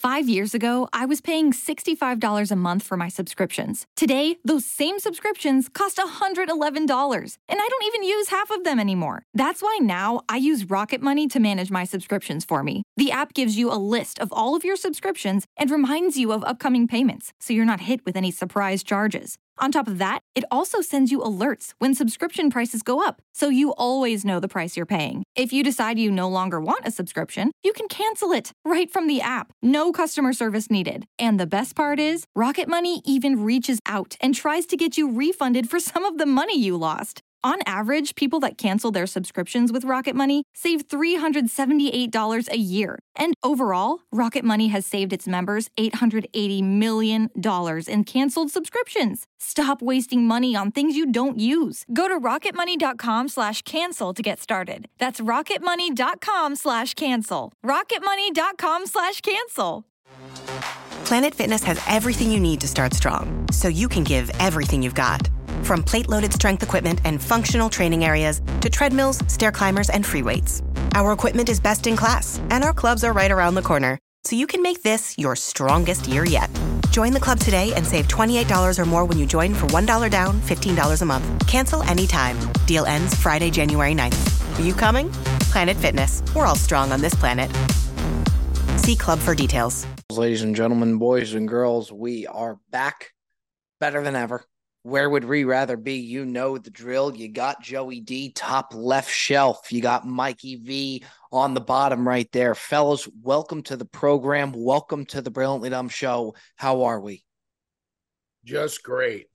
5 years ago, I was paying $65 a month for my subscriptions. Today, those same subscriptions cost $111, and I don't even use half of them anymore. That's why now I use Rocket Money to manage my subscriptions for me. The app gives you a list of all of your subscriptions and reminds you of upcoming payments, so you're not hit with any surprise charges. On top of that, it also sends you alerts when subscription prices go up, so you always know the price you're paying. If you decide you no longer want a subscription, you can cancel it right from the app. No customer service needed. And the best part is, Rocket Money even reaches out and tries to get you refunded for some of the money you lost. On average, people that cancel their subscriptions with Rocket Money save $378 a year. And overall, Rocket Money has saved its members $880 million in canceled subscriptions. Stop wasting money on things you don't use. Go to rocketmoney.com/cancel to get started. That's rocketmoney.com/cancel. rocketmoney.com/cancel. Planet Fitness has everything you need to start strong, so you can give everything you've got. From plate-loaded strength equipment and functional training areas to treadmills, stair climbers, and free weights. Our equipment is best in class, and our clubs are right around the corner, so you can make this your strongest year yet. Join the club today and save $28 or more when you join for $1 down, $15 a month. Cancel anytime. Deal ends Friday, January 9th. Are you coming? Planet Fitness. We're all strong on this planet. See club for details. Ladies and gentlemen, boys and girls, we are back better than ever. Where would we rather be? You know the drill. You got Joey D, top left shelf. You got Mikey V on the bottom right there. Fellas, welcome to the program. Welcome to the Brilliantly Dumb Show. How are we? Just great.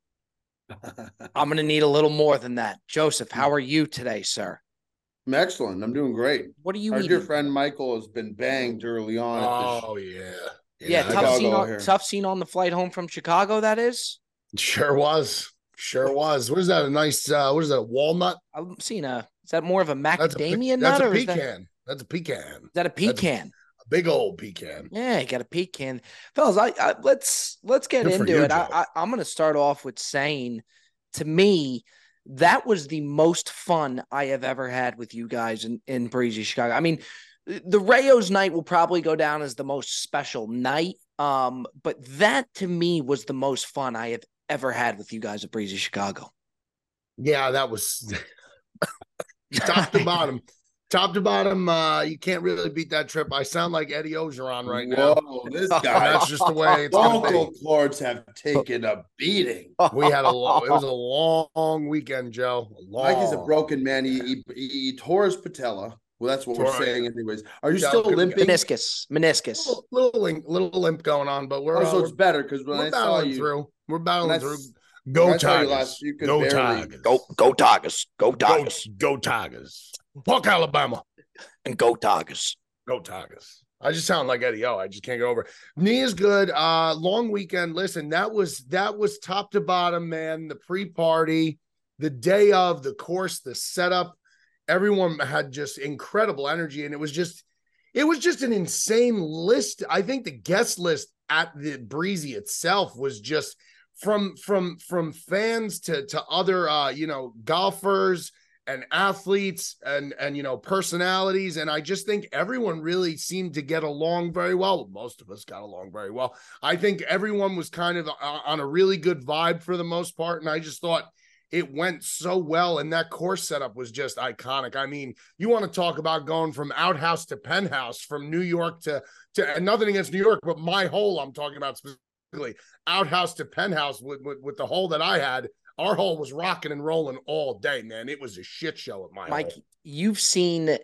I'm going to need a little more than that. Joseph, how are you today, sir? I'm excellent. I'm doing great. What are you Our eating? dear friend Michael has been banged early on. Oh, yeah. Yeah, tough scene on the flight home from Chicago, that is. Sure was. What is that? A nice, what is that, walnut? I'm seeing is that more of a macadamia nut? That's a pecan. That's a pecan. Is that a pecan? A big old pecan. Yeah, you got a pecan. Fellas, let's get Good for into you, it. Joe. I'm going to start off with saying, to me, that was the most fun I have ever had with you guys in Breezy Chicago. I mean, the Rayos night will probably go down as the most special night. But that to me was the most fun I have ever had with you guys at Breezy Chicago. Yeah, that was top to bottom. Top to bottom, you can't really beat that trip. I sound like Eddie Ogeron right now. Whoa, this guy. That's just the way it's going to Vocal be. cords have taken a beating. We had it was a long weekend, Joe. Mike is a broken man. He tore his patella. Well, that's what we're saying anyways. Are you still limping? Meniscus. Little limp going on, but we're so it's better because when I saw you through. We're battling through. Go Go Tigers. Go Tigers. Go Tigers. Go Tigers. Go Tigers. Fuck Alabama. And go Tigers. Go Tigers. I just sound like Eddie O. I just can't get over it. Knee is good. Long weekend. Listen, that was top to bottom, man. The pre-party, the day of, the course, the setup. Everyone had just incredible energy, and it was just an insane list. I think the guest list at the Breezy itself was just from fans to other golfers and athletes and personalities, and I just think everyone really seemed to get along very well. Most of us got along very well. I think everyone was kind of on a really good vibe for the most part, and I just thought it went so well, and that course setup was just iconic. I mean, you want to talk about going from outhouse to penthouse, from New York to and nothing against New York, but my hole I'm talking about specifically, outhouse to penthouse with the hole that I had. Our hole was rocking and rolling all day, man. It was a shit show at my Mike, hole. you've seen the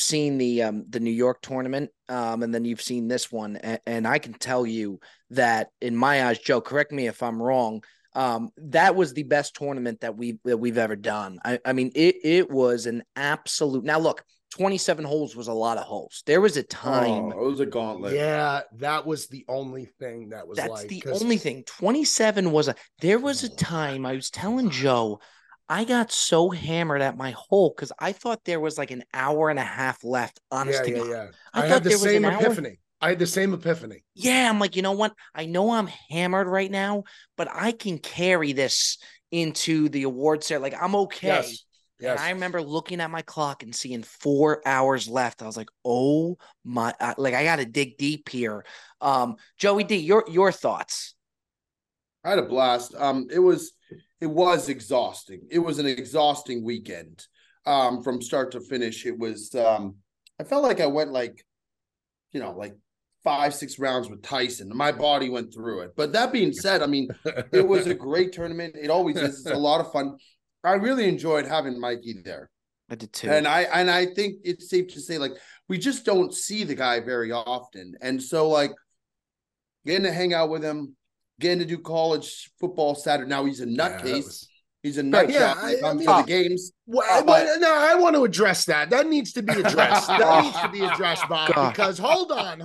New York tournament, and then you've seen this one, and I can tell you that in my eyes, Joe, correct me if I'm wrong, that was the best tournament that we've ever done. I mean, it was an absolute. Now look, 27 holes was a lot of holes. There was a time. Oh, it was a gauntlet. Yeah, that was the only thing that was That's the only thing. 27 was there was a time I was telling Joe, I got so hammered at my hole because I thought there was like an hour and a half left. Honest to God. Yeah. I had the there was same an hour. epiphany. I had the same epiphany. Yeah, I'm like, you know what? I know I'm hammered right now, but I can carry this into the award ceremony. Like, I'm okay. Yes. Yes. And I remember looking at my clock and seeing 4 hours left. I was like, oh my, like I got to dig deep here. Joey D, your thoughts. I had a blast. It was exhausting. It was an exhausting weekend. From start to finish. It was I felt like I went like 5-6 rounds with Tyson. My body went through it. But that being said, I mean, it was a great tournament. It always is. It's a lot of fun. I really enjoyed having Mikey there. I did too. And I think it's safe to say, like, we just don't see the guy very often. And so, like, getting to hang out with him, getting to do college football Saturday. Now he's a nutcase. He's a nut job when it comes to the games. No, I want to address that. That needs to be addressed. That needs to be addressed, Bob. God. Because hold on.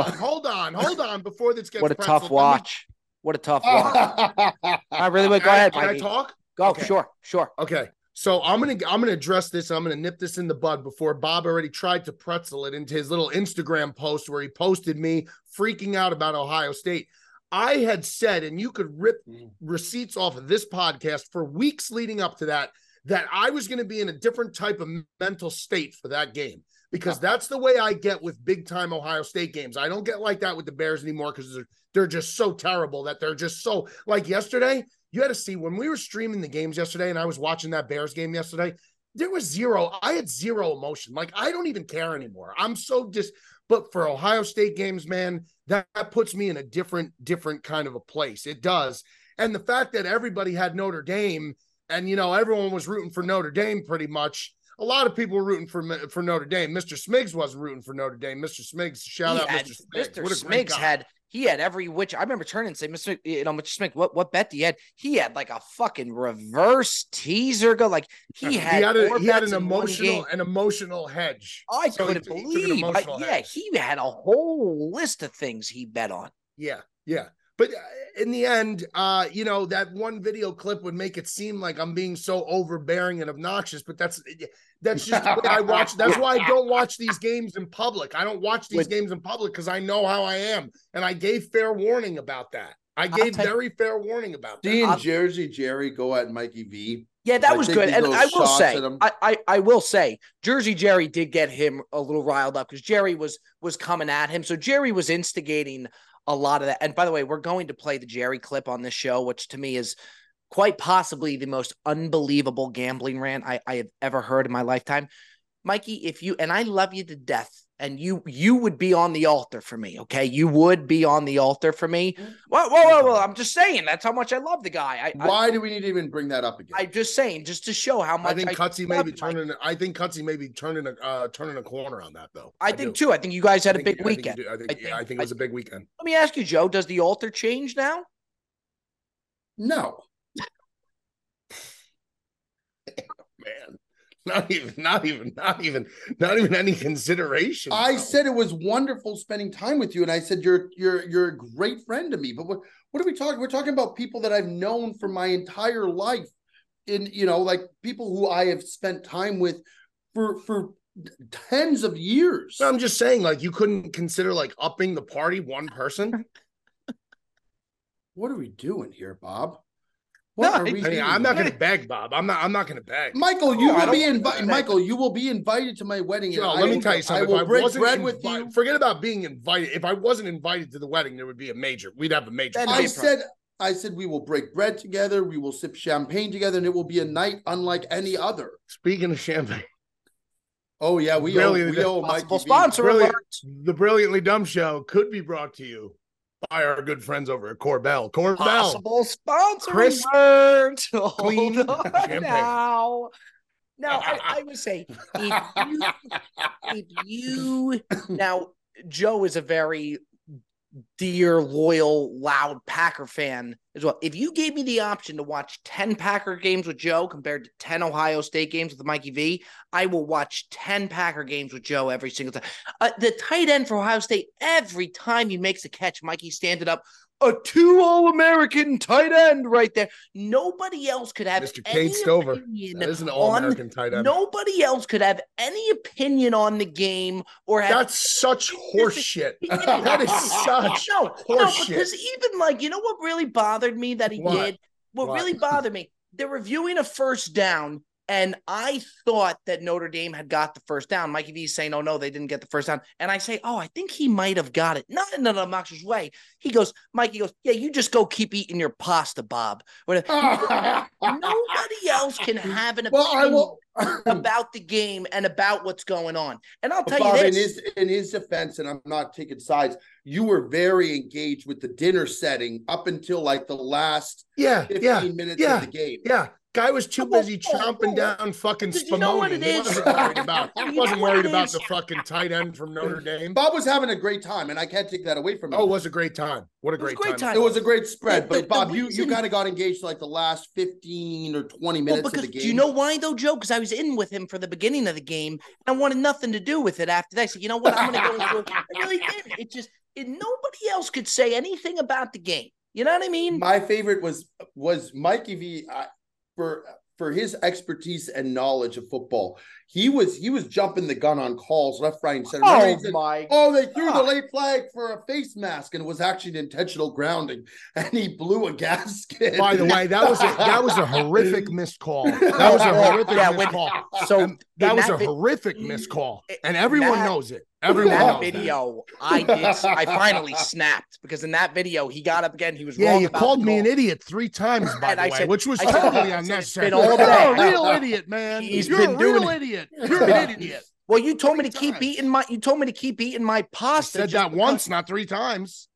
Before this gets What a tough watch. What a tough watch. I really would. Go ahead, Can Mikey. I talk? Go. Okay. Sure. Okay. So I'm gonna address this. I'm gonna nip this in the bud before Bob already tried to pretzel it into his little Instagram post where he posted me freaking out about Ohio State. I had said, and you could rip receipts off of this podcast for weeks leading up to that I was going to be in a different type of mental state for that game, because that's the way I get with big time Ohio State games. I don't get like that with the Bears anymore, because they're just so terrible that they're just so, like yesterday, you had to see when we were streaming the games yesterday and I was watching that Bears game yesterday, I had zero emotion. Like, I don't even care anymore. I'm so but for Ohio State games, man, that puts me in a different kind of a place. It does. And the fact that everybody had Notre Dame and, everyone was rooting for Notre Dame pretty much. A lot of people were rooting for Notre Dame. Mr. Smiggs wasn't rooting for Notre Dame. Mr. Smiggs, shout out Mr. Smiggs. Mr. Smiggs he had every which. I remember turning and say, Mr. Smiggs, what bet do you had? He had like a fucking reverse teaser go. Like he had an emotional hedge. I couldn't believe. He had a whole list of things he bet on. Yeah. But in the end, that one video clip would make it seem like I'm being so overbearing and obnoxious, but that's just the way I watch. That's why I don't watch these games in public. I don't watch these games in public because I know how I am. And I gave fair warning about that. I gave very fair warning about that. Seeing Jersey Jerry go at Mikey V. Yeah, that was good. And I will say, Jersey Jerry did get him a little riled up because Jerry was coming at him. So Jerry was instigating a lot of that. And by the way, we're going to play the Jerry clip on this show, which to me is quite possibly the most unbelievable gambling rant I have ever heard in my lifetime. Mikey, and I love you to death, and you would be on the altar for me, okay? You would be on the altar for me. Well, I'm just saying that's how much I love the guy. Why do we need to even bring that up again? I'm just saying, just to show how much I think Cutsy may be turning. I think Cutsy may be turning a corner on that, though. I think too. I think you guys had a big weekend. I think it was a big weekend. Let me ask you, Joe, does the altar change now? No. Man. Not even any consideration. I said it was wonderful spending time with you, and I said you're a great friend to me. But what are we talking? We're talking about people that I've known for my entire life, like people who I have spent time with for tens of years. I'm just saying, like, you couldn't consider like upping the party one person. What are we doing here, Bob? I'm not going to beg, Bob. I'm not going to beg. Michael, you will be invited. Michael, you will be invited to my wedding. Let me tell you something. I will break bread with you. Forget about being invited. If I wasn't invited to the wedding, there would be we'd have a major. I said we will break bread together. We will sip champagne together, and it will be a night unlike any other. Speaking of champagne. Oh yeah, we owe Mikey sponsor. The Brilliantly Dumb Show could be brought to you by our good friends over at Corbel. Possible sponsor. Crisp, clean now. Now, I would say if you now, Joe is a very dear, loyal, loud Packer fan as well. If you gave me the option to watch 10 Packer games with Joe compared to 10 Ohio State games with Mikey V, I will watch 10 Packer games with Joe every single time. The tight end for Ohio State, every time he makes a catch, Mikey stands it up. A 2 All-American tight end right there. Nobody else could have Mr. Kate Stover. That is an All-American tight end. Nobody else could have any opinion on the game or have. That's such horseshit. That is such horseshit. Because even what really bothered me that he did? What really bothered me? They're reviewing a first down. And I thought that Notre Dame had got the first down. Mikey V is saying, oh, no, they didn't get the first down. And I say, oh, I think he might have got it. Not in an obnoxious way. Mikey goes, yeah, you just go keep eating your pasta, Bob. Nobody else can have an opinion about the game and about what's going on. And I'll tell Bob, you this. in his defense, and I'm not taking sides, you were very engaged with the dinner setting up until like the last 15 minutes of the game. Yeah. Guy was too busy chomping down fucking Spumoni. You know what it is? He wasn't worried about the fucking tight end from Notre Dame. Bob was having a great time, and I can't take that away from him. Oh, it was a great time. What a great time. It was a great spread. But Bob, you kind of got engaged like the last 15 or 20 minutes of the game. Do you know why though, Joe? Because I was in with him for the beginning of the game and I wanted nothing to do with it after that. So you know what? I'm going to go into it. I really did. Nobody else could say anything about the game. You know what I mean? My favorite was Mikey V. For his expertise and knowledge of football, he was jumping the gun on calls left, right, and center. They threw the late flag for a face mask, and it was actually an intentional grounding, and he blew a gasket. By the way, that was a horrific missed call. That was a horrific missed call. So that was a horrific missed call, and everyone knows it. Everyone knows video, I finally snapped because in that video he got up again. He was wrong. Yeah, you called me an idiot 3 times, by the way, said, which was totally unnecessary. You're a real idiot, man. You're a real idiot. You're an idiot. Well, you told me to keep eating my. You told me to keep eating my pasta. I said that once, not 3 times.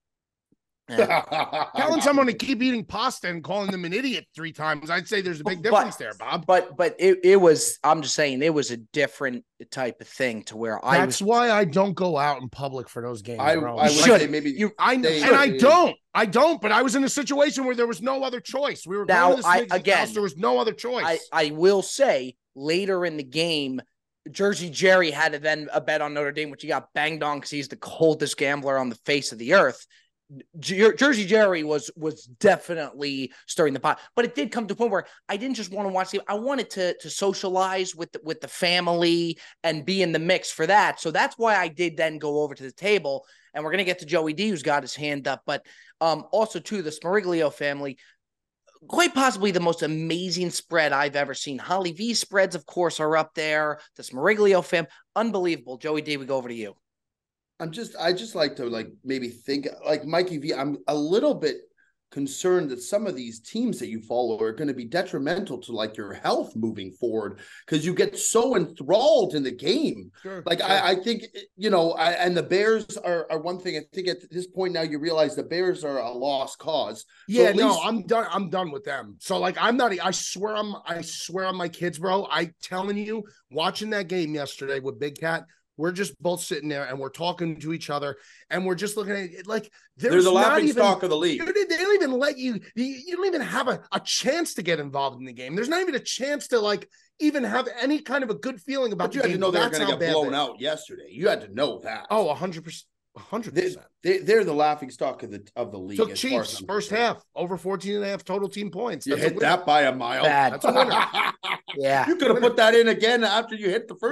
Telling someone to keep eating pasta and calling them an idiot 3 times, I'd say there's a big difference there, Bob. But it was. I'm just saying it was a different type of thing to where That's why I don't go out in public for those games. I would say maybe I don't. But I was in a situation where there was no other choice. We were going to the house. There was no other choice. I will say later in the game, Jersey Jerry had a bet on Notre Dame, which he got banged on because he's the coldest gambler on the face of the earth. Jersey Jerry was definitely stirring the pot, but it did come to a point where I didn't just want to watch the. I wanted to socialize with the family and be in the mix for that. So that's why I did then go over to the table, and we're gonna get to Joey D, who's got his hand up, but also to the Smoriglio family. Quite possibly the most amazing spread I've ever seen. Holly V spreads, of course, are up there. The Smoriglio fam, unbelievable. Joey D, we go over to you. I just like to maybe think like Mikey V. I'm a little bit concerned that some of these teams that you follow are going to be detrimental to your health moving forward because you get so enthralled in the game. Sure. I think, and the Bears are one thing. I think at this point now you realize the Bears are a lost cause. Yeah, I'm done. I'm done with them. So I'm not, I swear on my kids, bro. I telling you, watching that game yesterday with Big Cat, we're just both sitting there and we're talking to each other and we're just looking at it like they're the laughing stock of the league. They don't even let you don't even have a chance to get involved in the game. There's not even a chance to even have any kind of a good feeling about the game. You had to know they were going to get blown out yesterday. You had to know that. Oh, 100%. 100%. They're the laughing stock of the league. Took Chiefs first half over 14.5 total team points. You hit that by a mile. Bad. That's a winner. Yeah, you could have put that in again after you hit the first.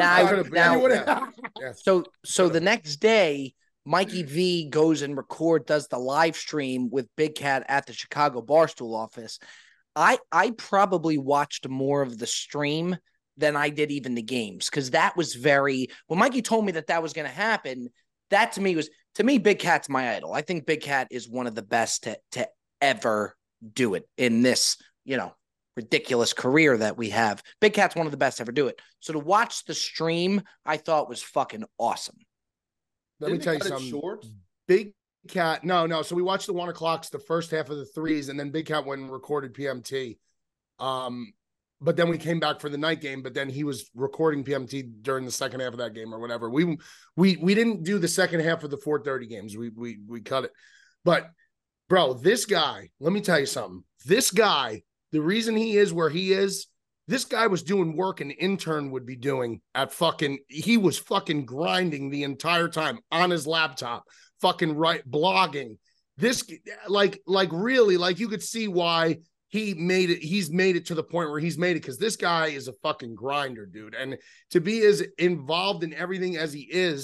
So the next day, Mikey V does the live stream with Big Cat at the Chicago Barstool office. I probably watched more of the stream than I did even the games because that was when Mikey told me that was going to happen. That to me, Big Cat's my idol. I think Big Cat is one of the best to ever do it in this, ridiculous career that we have. Big Cat's one of the best to ever do it. So to watch the stream, I thought was fucking awesome. Let me tell you something. Big Cat, no. So we watched the 1 o'clocks, the first half of the 3s, and then Big Cat went and recorded PMT. But then we came back for the night game, but then he was recording PMT during the second half of that game or whatever. We didn't do the second half of the 4:30 games. We cut it. But bro, this guy, let me tell you something. This guy, the reason he is where he is, this guy was doing work an intern would be doing he was fucking grinding the entire time on his laptop, blogging. This really, you could see why he's made it to the point where he's made it because this guy is a fucking grinder, dude. And to be as involved in everything as he is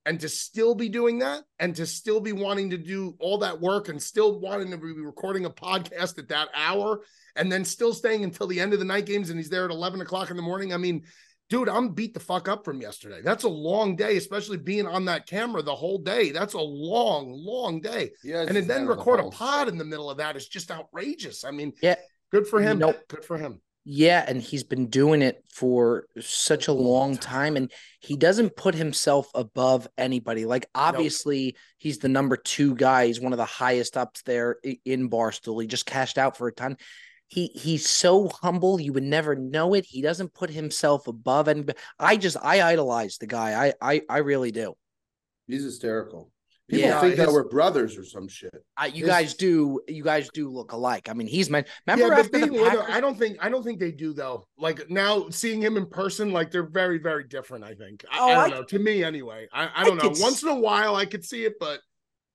and to still be doing that and to still be wanting to do all that work and still wanting to be recording a podcast at that hour and then still staying until the end of the night games and he's there at 11 o'clock in the morning. I mean, dude, I'm beat the fuck up from yesterday. That's a long day, especially being on that camera the whole day. That's a long, long day. Yeah, and then record a pod in the middle of that is just outrageous. I mean, yeah, good for him. Good for him. Yeah, and he's been doing it for such a long time, and he doesn't put himself above anybody. Like, obviously, he's the number 2 guy. He's one of the highest ups there in Barstool. He just cashed out for a ton. He's so humble, you would never know it. He doesn't put himself above anybody. I idolize the guy. I really do. He's hysterical. People think that we're brothers or some shit. You guys do look alike. I mean, he's meant. Remember after the Packers? I don't think they do though. Like now, seeing him in person, like they're very, very different. I think. I don't know. To me, anyway. I don't know. Once in a while, I could see it, but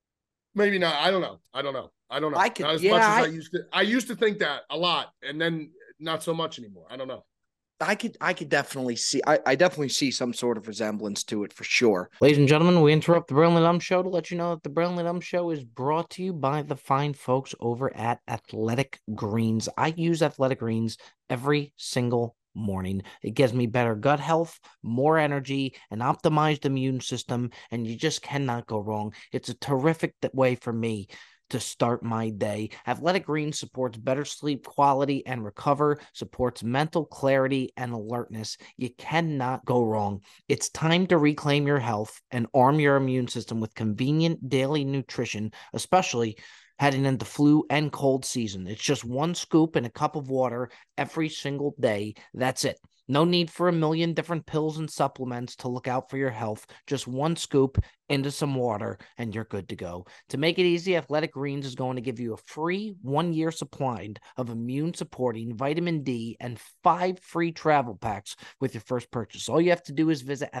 maybe not. I don't know. Not as much as I used to. I used to think that a lot, and then not so much anymore. I don't know. I could definitely see. I definitely see some sort of resemblance to it for sure. Ladies and gentlemen, we interrupt the Brilliantly Dumb Show to let you know that the Brilliantly Dumb Show is brought to you by the fine folks over at Athletic Greens. I use Athletic Greens every single morning. It gives me better gut health, more energy, an optimized immune system, and you just cannot go wrong. It's a terrific way for me to start my day. Athletic Greens supports better sleep quality and recover, supports mental clarity and alertness. You cannot go wrong. It's time to reclaim your health and arm your immune system with convenient daily nutrition, especially heading into flu and cold season. It's just 1 scoop in a cup of water every single day. That's it. No need for a million different pills and supplements to look out for your health. Just 1 scoop into some water and you're good to go. To make it easy, Athletic Greens is going to give you a free 1-year supply of immune supporting vitamin D and 5 free travel packs with your first purchase. All you have to do is visit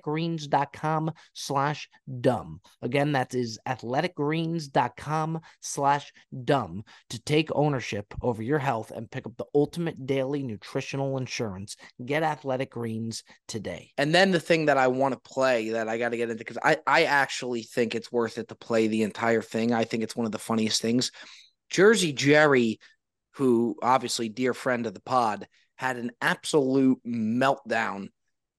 athleticgreens.com/dumb. Again, that is athleticgreens.com/dumb to take ownership over your health and pick up the ultimate daily nutritional insurance. Get Athletic Greens today. And then the thing that I want to play that I got to get into, because I actually think it's worth it to play the entire thing. I think it's one of the funniest things. Jersey Jerry, who obviously dear friend of the pod, had an absolute meltdown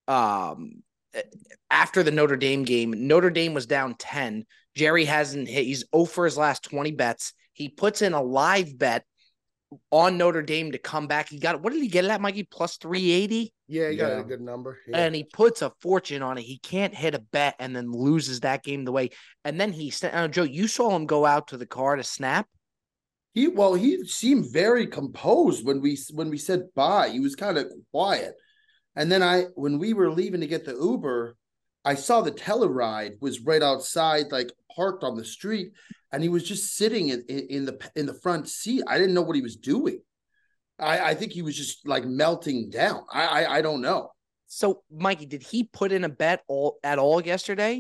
after the Notre Dame game. Notre Dame was down 10. Jerry hasn't hit. He's 0 for his last 20 bets. He puts in a live bet on Notre Dame to come back. He got, what did he get it at, Mikey? Plus 380? Yeah, he got a good number. Yeah. And he puts a fortune on it. He can't hit a bet and then loses that game the way. And then Joe, you saw him go out to the car to snap. He seemed very composed when we said bye. He was kind of quiet. And then when we were leaving to get the Uber, I saw the Telluride was right outside, like parked on the street, and he was just sitting in the front seat. I didn't know what he was doing. I think he was just like melting down. I don't know. So, Mikey, did he put in a bet at all yesterday?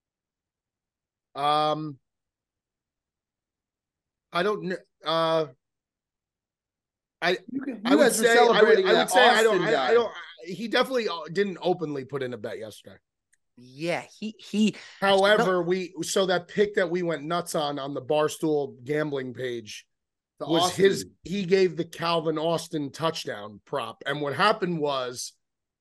I don't know. I would say I don't. He definitely didn't openly put in a bet yesterday. Yeah, he. However, that pick that we went nuts on the Barstool gambling page was Austin. He gave the Calvin Austin touchdown prop, and what happened was,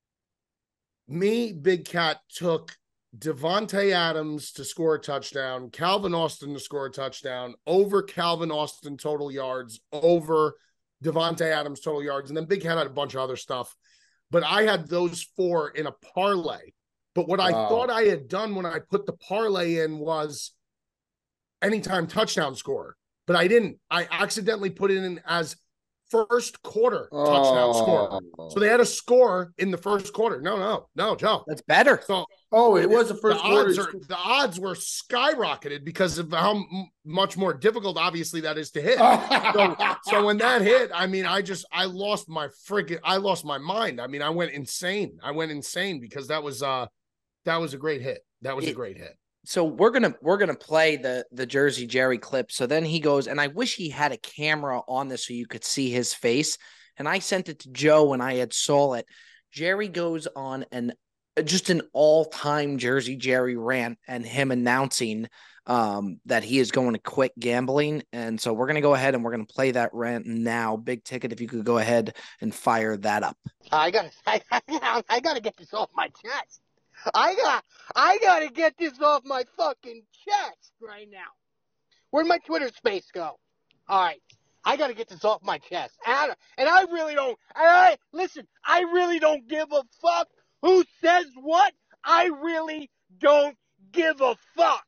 Big Cat took Devontae Adams to score a touchdown, Calvin Austin to score a touchdown, over Calvin Austin total yards, over Devontae Adams total yards, and then Big Cat had a bunch of other stuff. But I had those 4 in a parlay. But what I thought I had done when I put the parlay in was anytime touchdown score. But I didn't. I accidentally put it in as first quarter touchdown score. So they had a score in the first quarter. No, Joe. That's better. So it was the first quarter. The odds were skyrocketed because of how much more difficult, obviously, that is to hit. so when that hit, I mean, I lost my mind. I mean, I went insane. Because that was a great hit. That was a great hit. So we're gonna play the Jersey Jerry clip. So then he goes, and I wish he had a camera on this so you could see his face. And I sent it to Joe when I had saw it. Jerry goes on an just an all-time Jersey Jerry rant and him announcing that he is going to quit gambling. And so we're going to go ahead and we're going to play that rant now. Big Ticket, if you could go ahead and fire that up. I gotta get this off my chest. I gotta get this off my fucking chest right now. Where'd my Twitter space go? All right. I got to get this off my chest. And I really don't, listen, I really don't give a fuck who says what. I really don't give a fuck.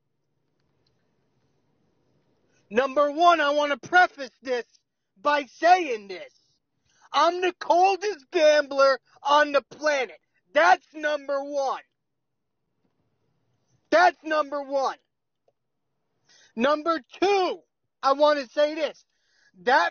Number one, I want to preface this by saying this. I'm the coldest gambler on the planet. That's number one. That two, I want to say this. That's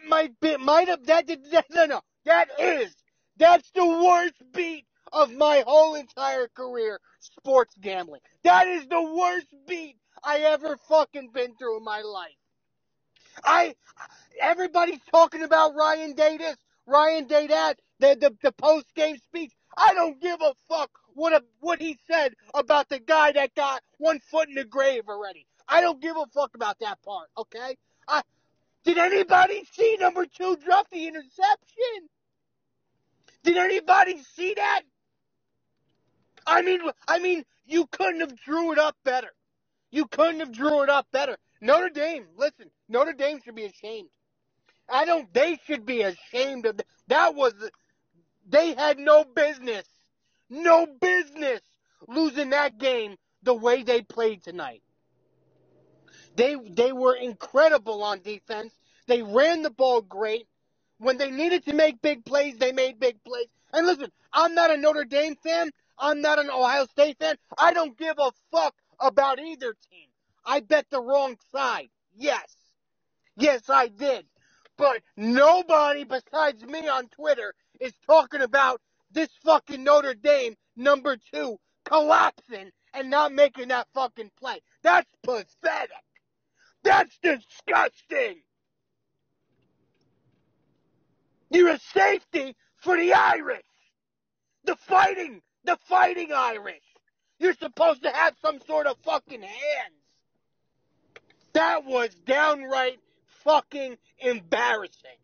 the worst beat of my whole entire career, sports gambling. That is the worst beat I ever fucking been through in my life. Everybody's talking about Ryan Day this, Ryan Day that, the post-game speech. I don't give a fuck what he said about the guy that got 1 foot in the grave already. I don't give a fuck about that part, okay? Did anybody see number 2 drop the interception? Did anybody see that? I mean, you couldn't have drew it up better. Notre Dame, listen, Notre Dame should be ashamed. They should be ashamed of that. They had no business losing that game the way they played tonight. They were incredible on defense. They ran the ball great. When they needed to make big plays, they made big plays. And listen, I'm not a Notre Dame fan. I'm not an Ohio State fan. I don't give a fuck about either team. I bet the wrong side. Yes. Yes, I did. But nobody besides me on Twitter is talking about this fucking Notre Dame number 2 collapsing and not making that fucking play. That's pathetic. That's disgusting. You're a safety for the Irish. The fighting Irish. You're supposed to have some sort of fucking hands. That was downright fucking embarrassing.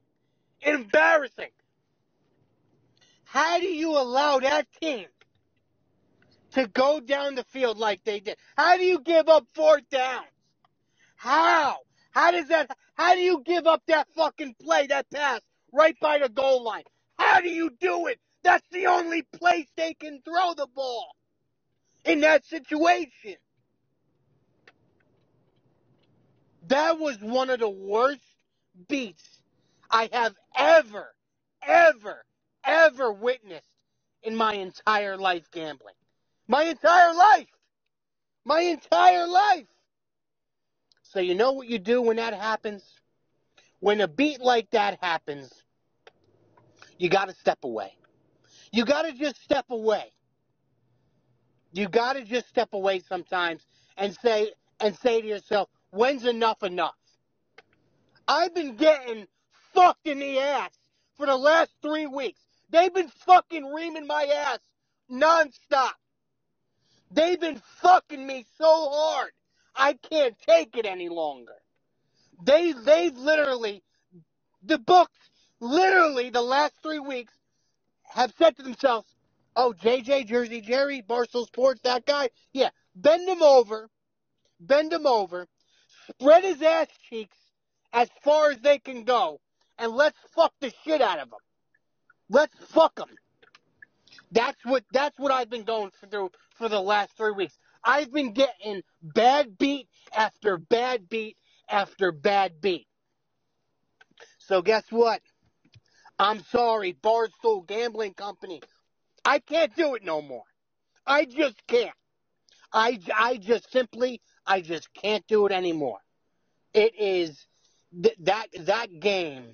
How do you allow that team to go down the field like they did? How do you give up 4th downs? How do you give up that fucking play, that pass, right by the goal line? How do you do it? That's the only place they can throw the ball in that situation. That was one of the worst beats I have ever witnessed in my entire life gambling. My entire life. So you know what you do when that happens? When a beat like that happens, you got to step away. You got to just step away. You got to just step away sometimes and say to yourself, when's enough enough? I've been getting fucked in the ass for the last 3 weeks. They've been fucking reaming my ass nonstop. They've been fucking me so hard. I can't take it any longer. They've literally, the books, literally the last 3 weeks have said to themselves, oh, JJ, Jersey Jerry, Barstool Sports, that guy, yeah, bend him over, spread his ass cheeks as far as they can go, and let's fuck the shit out of him. Let's fuck him. That's what I've been going through for the last 3 weeks. I've been getting bad beat after bad beat after bad beat. So guess what? I'm sorry, Barstool Gambling Company. I can't do it no more. I just can't. I just can't do it anymore. It is that game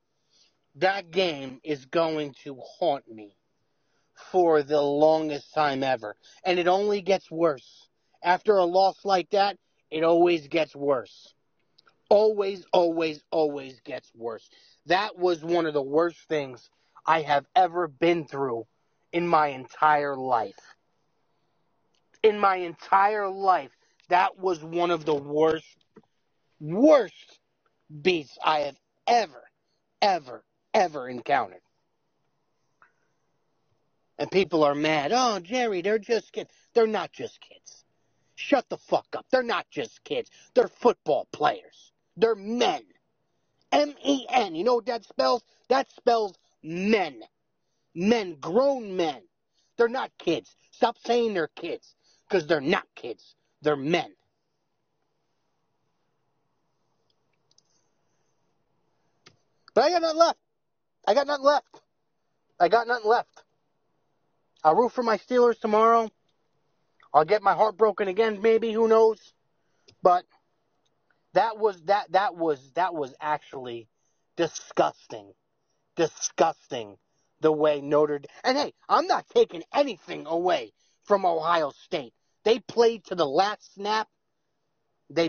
is going to haunt me for the longest time ever. And it only gets worse. After a loss like that, it always gets worse. Always gets worse. That was one of the worst things I have ever been through in my entire life. in my entire life, that was one of the worst beats I have ever encountered. And people are mad. Oh, Jerry, they're just kids. They're not just kids. Shut the fuck up. They're not just kids. They're football players. They're men. Men. You know what that spells? That spells men. Men, grown men. They're not kids. Stop saying they're kids, because they're not kids. They're men. But I got nothing left. I got nothing left. I'll root for my Steelers tomorrow. I'll get my heart broken again, maybe, who knows? But that was actually disgusting. Disgusting the way Notre Dame. And hey, I'm not taking anything away from Ohio State. They played to the last snap. They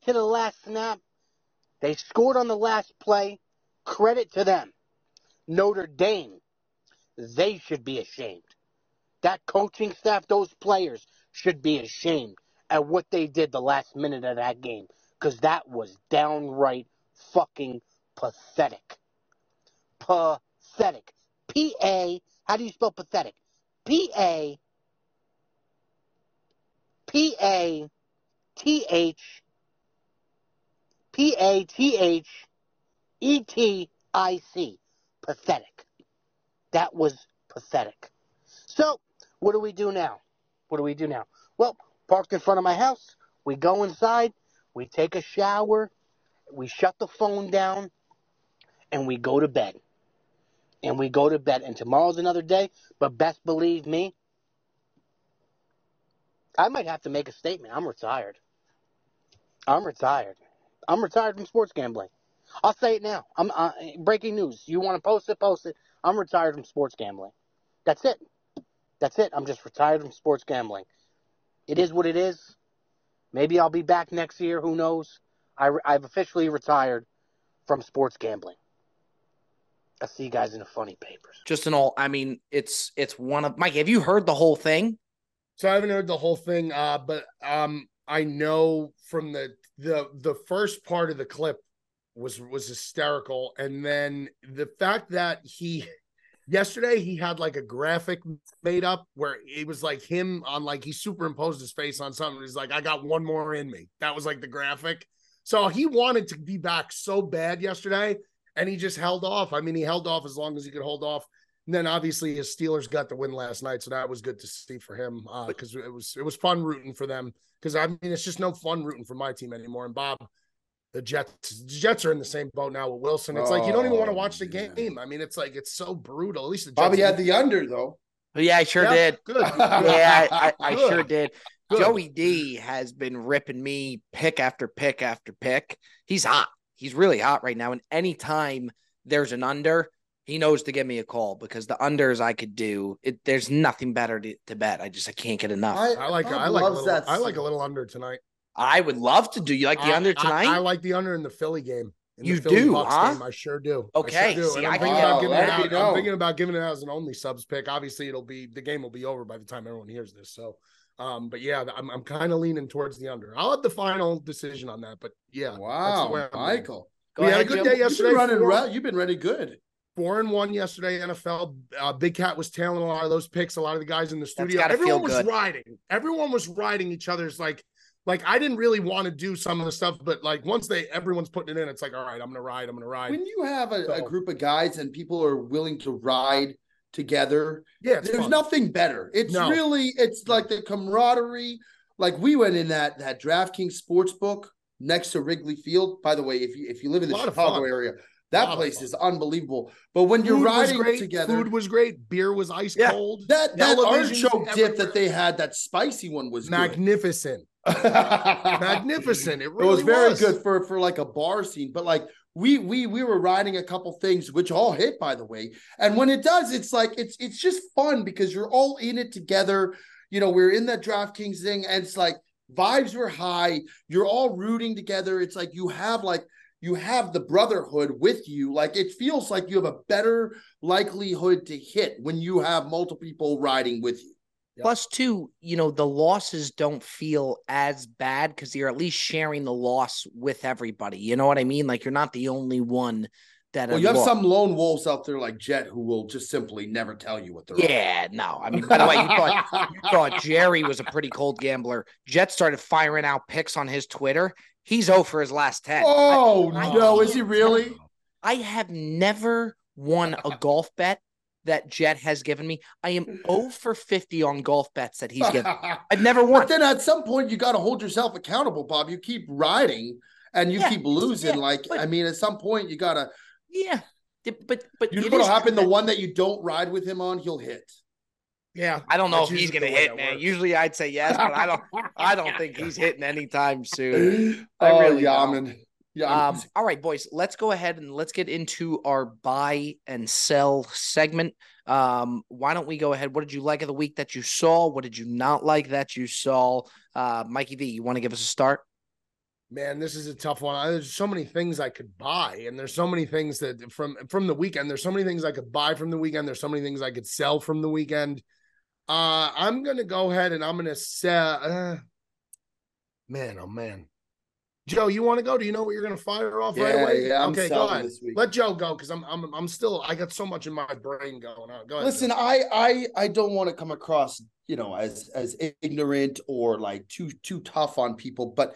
scored on the last play. Credit to them. Notre Dame, they should be ashamed. That coaching staff, those players, should be ashamed at what they did the last minute of that game, because that was downright fucking pathetic. Pathetic. P-A, how do you spell pathetic? P-A-T-H-E-T-I-C. Pathetic. That was pathetic. So, what do we do now? Well, parked in front of my house, we go inside, we take a shower, we shut the phone down, and we go to bed. And tomorrow's another day, but best believe me, I might have to make a statement. I'm retired. I'm retired from sports gambling. I'll say it now. Breaking news. You want to post it, post it. I'm retired from sports gambling. That's it. I'm just retired from sports gambling. It is what it is. Maybe I'll be back next year. Who knows? I've officially retired from sports gambling. I'll see you guys in the funny papers. It's one of Mike. Have you heard the whole thing? So I haven't heard the whole thing, but I know from the first part of the clip was hysterical, and then the fact that yesterday he had like a graphic made up where it was like him on, like, he superimposed his face on something. He's like, I got one more in me. That was like the graphic. So he wanted to be back so bad yesterday, and he just held off. I mean, he held off as long as he could hold off. And then obviously his Steelers got the win last night, so that was good to see for him, because it was fun rooting for them. Because I mean, it's just no fun rooting for my team anymore. And Bob, the Jets are in the same boat now with Wilson. It's like you don't even want to watch the game. I mean, it's like it's so brutal. At least the Jets Bobby had the under though. Yeah, I sure did. Good. Yeah, I sure did. Good. Joey D has been ripping me pick after pick after pick. He's hot. He's really hot right now. And anytime there's an under, he knows to give me a call, because the unders I could do it. There's nothing better to bet. I can't get enough. I like a little under tonight. I would love to do. You like the under tonight? I like the under in the Philly game. You do, huh? Game. I sure do. Okay. I'm thinking about giving it out as an only subs pick. Obviously, the game will be over by the time everyone hears this. So, but yeah, I'm kind of leaning towards the under. I'll have the final decision on that. But yeah, wow, Michael, we had a good day yesterday. You've been running good. 4-1 yesterday, NFL. Big Cat was tailing a lot of those picks. A lot of the guys in the studio. Everyone was riding. Everyone was riding each other's like I didn't really want to do some of the stuff, but like once everyone's putting it in, it's like, all right, I'm gonna ride. When you have a group of guys and people are willing to ride together, there's fun. Nothing better. It's like the camaraderie. Like we went in that DraftKings Sportsbook next to Wrigley Field. By the way, if you live in the Chicago area, that place is unbelievable. But when you're riding together, food was great. Beer was ice cold. That artichoke dip that they had, that spicy one was magnificent. Magnificent. It really was very good for like a bar scene. But like we were riding a couple things, which all hit, by the way. And when it does, it's like it's just fun because you're all in it together. You know, we're in that DraftKings thing, and it's like vibes were high. You're all rooting together. It's like you have the brotherhood with you. Like it feels like you have a better likelihood to hit when you have multiple people riding with you. Plus, too, the losses don't feel as bad because you're at least sharing the loss with everybody. You know what I mean? Like, you're not the only one that. Well, you have some lone wolves out there like Jet who will just simply never tell you what they're. Yeah, no. I mean, by the way, you thought Jerry was a pretty cold gambler. Jet started firing out picks on his Twitter. He's 0 for his last 10. Oh, no. Is he really? I have never won a golf bet that Jet has given me. I am 0 for 50 on golf bets that he's given. I've never won. But then at some point, you got to hold yourself accountable, Bob. You keep riding and you keep losing. At some point, you got to. Yeah. But you know what'll happen? The one that you don't ride with him on, he'll hit. Yeah, I don't know if he's going to hit, man. Usually I'd say yes, but I don't think he's hitting anytime soon. I really don't. All right, boys, let's go ahead and let's get into our buy and sell segment. Why don't we go ahead? What did you like of the week that you saw? What did you not like that you saw? Mikey V, you want to give us a start? Man, this is a tough one. There's so many things I could buy, and there's so many things that from the weekend. There's so many things I could buy from the weekend. There's so many things I could sell from the weekend. I'm gonna go ahead and I'm gonna sell. Man, oh man, Joe, you want to go? Do you know what you're gonna fire off right away? Yeah, okay, go ahead. Let Joe go because I'm still. I got so much in my brain going on. Go ahead. Listen, I don't want to come across as ignorant or like too tough on people, but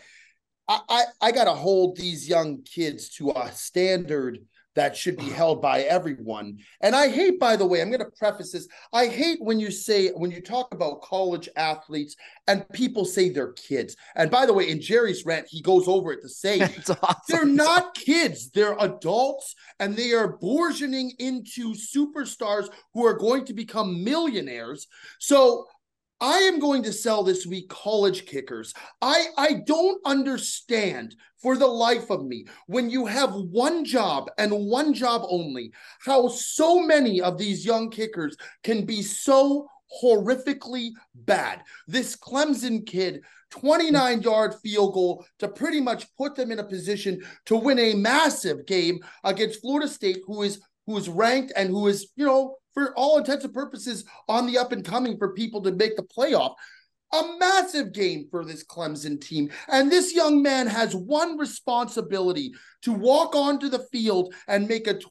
I gotta hold these young kids to a standard that should be held by everyone. And I hate, by the way, I'm going to preface this. I hate when you talk about college athletes and people say they're kids. And by the way, in Jerry's rant, he goes over it to say awesome. They're not kids. They're adults, and they are bourgeoning into superstars who are going to become millionaires. So I am going to sell this week college kickers. I don't understand for the life of me, when you have one job and one job only, how so many of these young kickers can be so horrifically bad. This Clemson kid, 29-yard field goal to pretty much put them in a position to win a massive game against Florida State, who is ranked and who is, for all intents and purposes, on the up and coming for people to make the playoff. A massive game for this Clemson team. And this young man has one responsibility: to walk onto the field and make a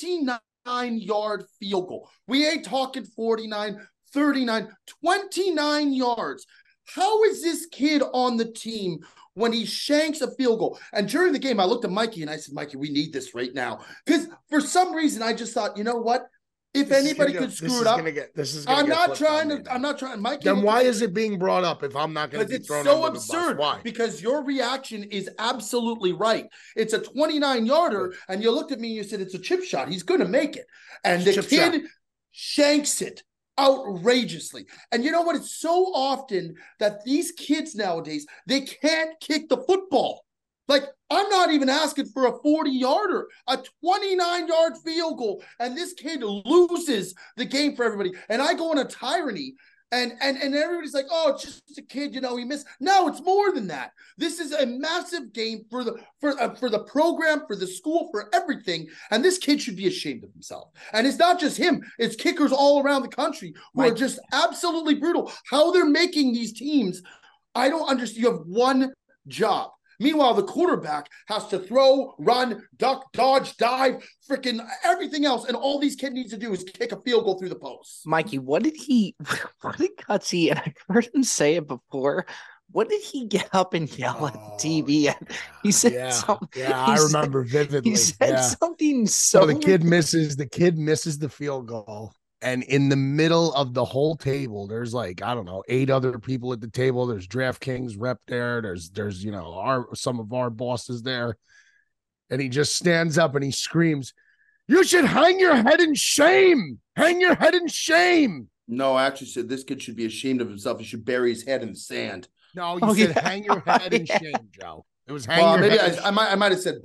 29-yard field goal. We ain't talking 49, 39, 29 yards. How is this kid on the team when he shanks a field goal? And during the game, I looked at Mikey and I said, Mikey, we need this right now. Because for some reason, I just thought, you know what? If anybody could screw it up, I'm not trying. Mikey, then why is it being brought up if I'm not going to be thrown under the bus? It's so absurd. Why? Because your reaction is absolutely right. It's a 29-yarder, and you looked at me and you said it's a chip shot. He's going to make it, and the kid shanks it outrageously. And you know what? It's so often that these kids nowadays, they can't kick the football. Like, I'm not even asking for a 40-yarder, a 29-yard field goal, and this kid loses the game for everybody. And I go on a tyranny, and everybody's like, oh, it's just a kid, he missed. No, it's more than that. This is a massive game for the program, for the school, for everything. And this kid should be ashamed of himself. And it's not just him; it's kickers all around the country who are just absolutely brutal. How they're making these teams, I don't understand. You have one job. Meanwhile, the quarterback has to throw, run, duck, dodge, dive, freaking everything else. And all these kids need to do is kick a field goal through the post. Mikey, what did Gutsy, and I've heard him say it before, what did he get up and yell at the TV? He said something. Yeah, I remember vividly. He said something so the kid misses the field goal. And in the middle of the whole table, there's 8 other people at the table. There's DraftKings rep there. There's some of our bosses there. And he just stands up and he screams, "You should hang your head in shame. Hang your head in shame." No, I actually said this kid should be ashamed of himself. He should bury his head in the sand. No, you said hang your head in shame, Joe. It was hang your maybe head. I might have said both.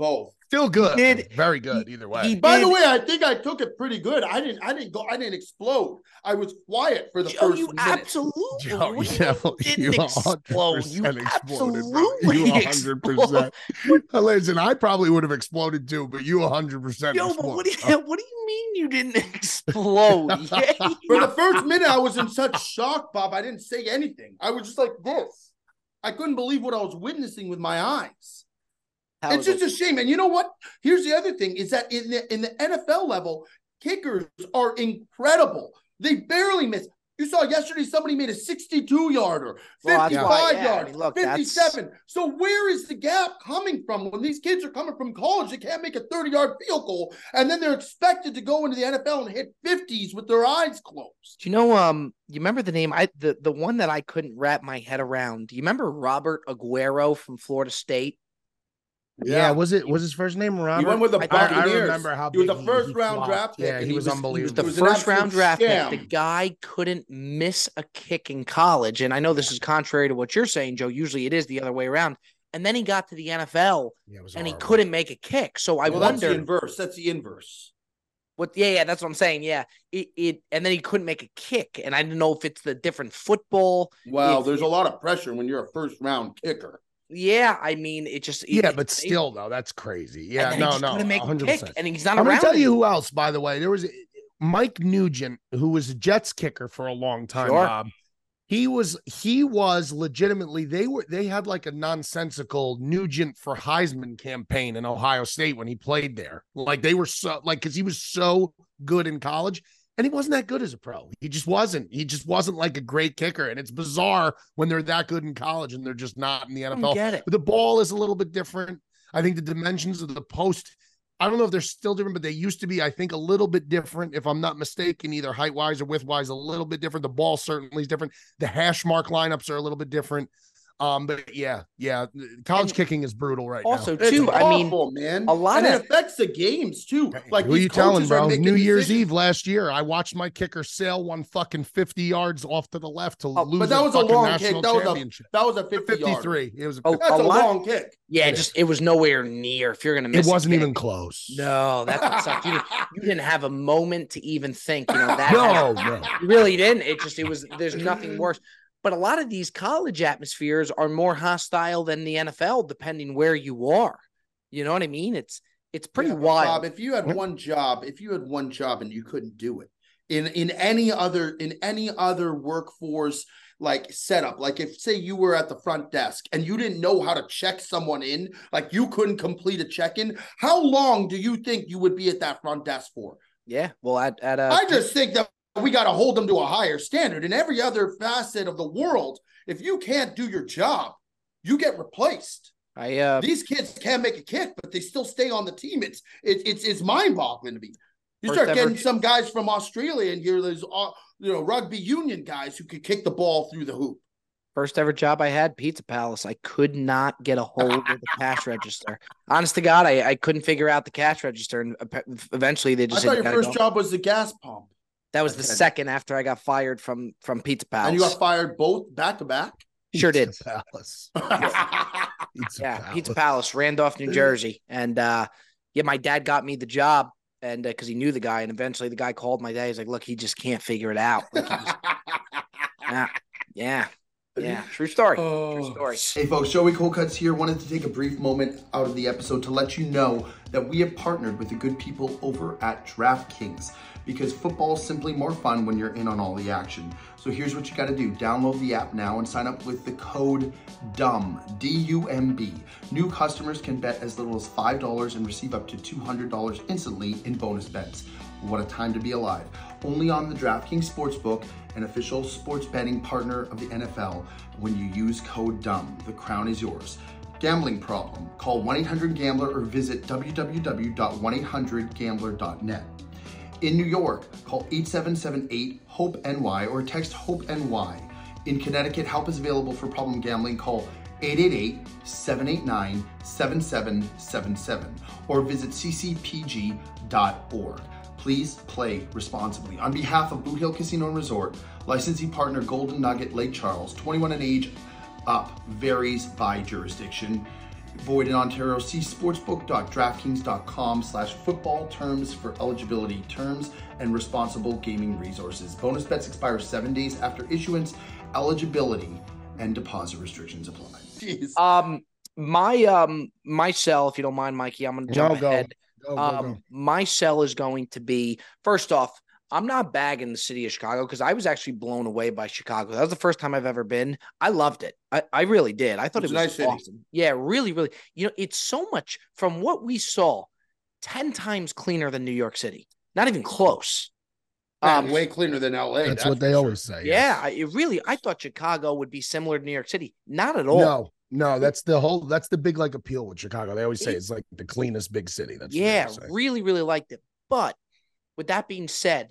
Still good. did- Very good either way. By the way, I think I took it pretty good. I didn't explode. I was quiet for the Joe, first you minute. absolutely Joe, what do yeah, you didn't you explode. You 100% exploded, bro. absolutely You exploded. 100%. Listen, I probably would have exploded too, but you 100% Yo, exploded. but what do you mean you didn't explode? Yeah, For the first minute, I was in such shock, Bob. I didn't say anything. I was just like this. I couldn't believe what I was witnessing with my eyes. It's just a shame. And you know what? Here's the other thing is that in the NFL level, kickers are incredible. They barely miss. You saw yesterday somebody made a 62-yarder, 55-yarder, 57. So where is the gap coming from when these kids are coming from college? They can't make a 30-yard field goal, and then they're expected to go into the NFL and hit 50s with their eyes closed. Do you know? You remember the name? The one that I couldn't wrap my head around. Do you remember Robert Aguero from Florida State? Yeah, was his first name Robert? He went with the Buccaneers. I remember how he was big the first round flopped. draft pick. Yeah, he was unbelievable. He was the He was an first round absolute draft pick. scam. The guy couldn't miss a kick in college. And I know this is contrary to what you're saying, Joe. Usually it is the other way around. And then he got to the NFL and he couldn't make a kick. So I wondered. That's the inverse. That's the inverse. Yeah, that's what I'm saying. Yeah. And then he couldn't make a kick. And I didn't know if it's the different football. Wow, there's a lot of pressure when you're a first round kicker. Yeah, I mean, it just. But still, though, that's crazy. Yeah, no, make 100%. A kick, and he's not I'm around. going to tell you who else, by the way. There was Mike Nugent, who was a Jets kicker for a long time, Bob. He was legitimately, they had like a nonsensical Nugent for Heisman campaign in Ohio State when he played there. Like they were because he was so good in college. And he wasn't that good as a pro. He just wasn't. He just wasn't like a great kicker. And it's bizarre when they're that good in college and they're just not in the NFL. Get it. The ball is a little bit different. I think the dimensions of the post, I don't know if they're still different, but they used to be, I think, a little bit different. If I'm not mistaken, either height-wise or width-wise, a little bit different. The ball certainly is different. The hash mark lineups are a little bit different. But yeah, college kicking is brutal right also, now. too, It's I mean, awful, man. a lot and of it affects the games too. Like who are you these telling, coaches are bro? making New Year's decisions. Eve last year, I watched my kicker sail one fucking 50 yards off to the left to lose. But that was a fucking long kick. national That championship. was a 50 53. It was. That's a long kick. Yeah, it was nowhere near. If you're gonna miss, It wasn't a kick. even close. No, that's what sucked. You didn't have a moment to even think. You know that. No. You really didn't. It was. There's nothing worse. But a lot of these college atmospheres are more hostile than the NFL, depending where you are. You know what I mean? It's pretty wild. Bob, if you had one job, and you couldn't do it in any other workforce like setup, like if say you were at the front desk and you didn't know how to check someone in, like you couldn't complete a check-in, how long do you think you would be at that front desk for? Yeah, well, I just think that we got to hold them to a higher standard. In every other facet of the world, if you can't do your job, you get replaced. These kids can't make a kick, but they still stay on the team. It's mind-boggling to me. You start getting some guys from Australia in here. There's rugby union guys who could kick the ball through the hoop. First ever job I had, Pizza Palace. I could not get a hold of the cash register. Honest to God, I couldn't figure out the cash register, and eventually they just. I thought your first job was the gas pump. That was the second after I got fired from Pizza Palace. And you got fired both back to back? Sure did. Pizza Palace. Pizza Palace, Randolph, New Jersey. And my dad got me the job, and because he knew the guy, and eventually the guy called my dad. He's like, look, he just can't figure it out. Like, yeah. True story. True story. Hey folks, Joey Cold Cuts here. Wanted to take a brief moment out of the episode to let you know that we have partnered with the good people over at DraftKings, because football is simply more fun when you're in on all the action. So here's what you got to do. Download the app now and sign up with the code DUMB, D-U-M-B. New customers can bet as little as $5 and receive up to $200 instantly in bonus bets. What a time to be alive. Only on the DraftKings Sportsbook, an official sports betting partner of the NFL. When you use code DUMB, the crown is yours. Gambling problem? Call 1-800-GAMBLER or visit www.1800gambler.net. In New York, call 8778-HOPE-NY or text HOPE-NY. In Connecticut, help is available for problem gambling. Call 888-789-7777 or visit ccpg.org. Please play responsibly. On behalf of Boot Hill Casino and Resort, licensing partner Golden Nugget Lake Charles, 21 and age up, varies by jurisdiction. Void in Ontario. See sportsbook.draftkings.com/football terms for eligibility terms and responsible gaming resources. Bonus bets expire 7 days after issuance. Eligibility and deposit restrictions apply. Jeez. My sell, if you don't mind, Mikey, I'm going to jump ahead. Go. My sell is going to be, first off, I'm not bagging the city of Chicago because I was actually blown away by Chicago. That was the first time I've ever been. I loved it. I really did. I thought it was nice awesome. city. Yeah, really, really. It's so much from what we saw, 10 times cleaner than New York City. Not even close. Way cleaner than LA. That's what they always say. Yeah, I thought Chicago would be similar to New York City. Not at all. No, that's the big like appeal with Chicago. They always say it's like the cleanest big city. That's really, really liked it. But with that being said,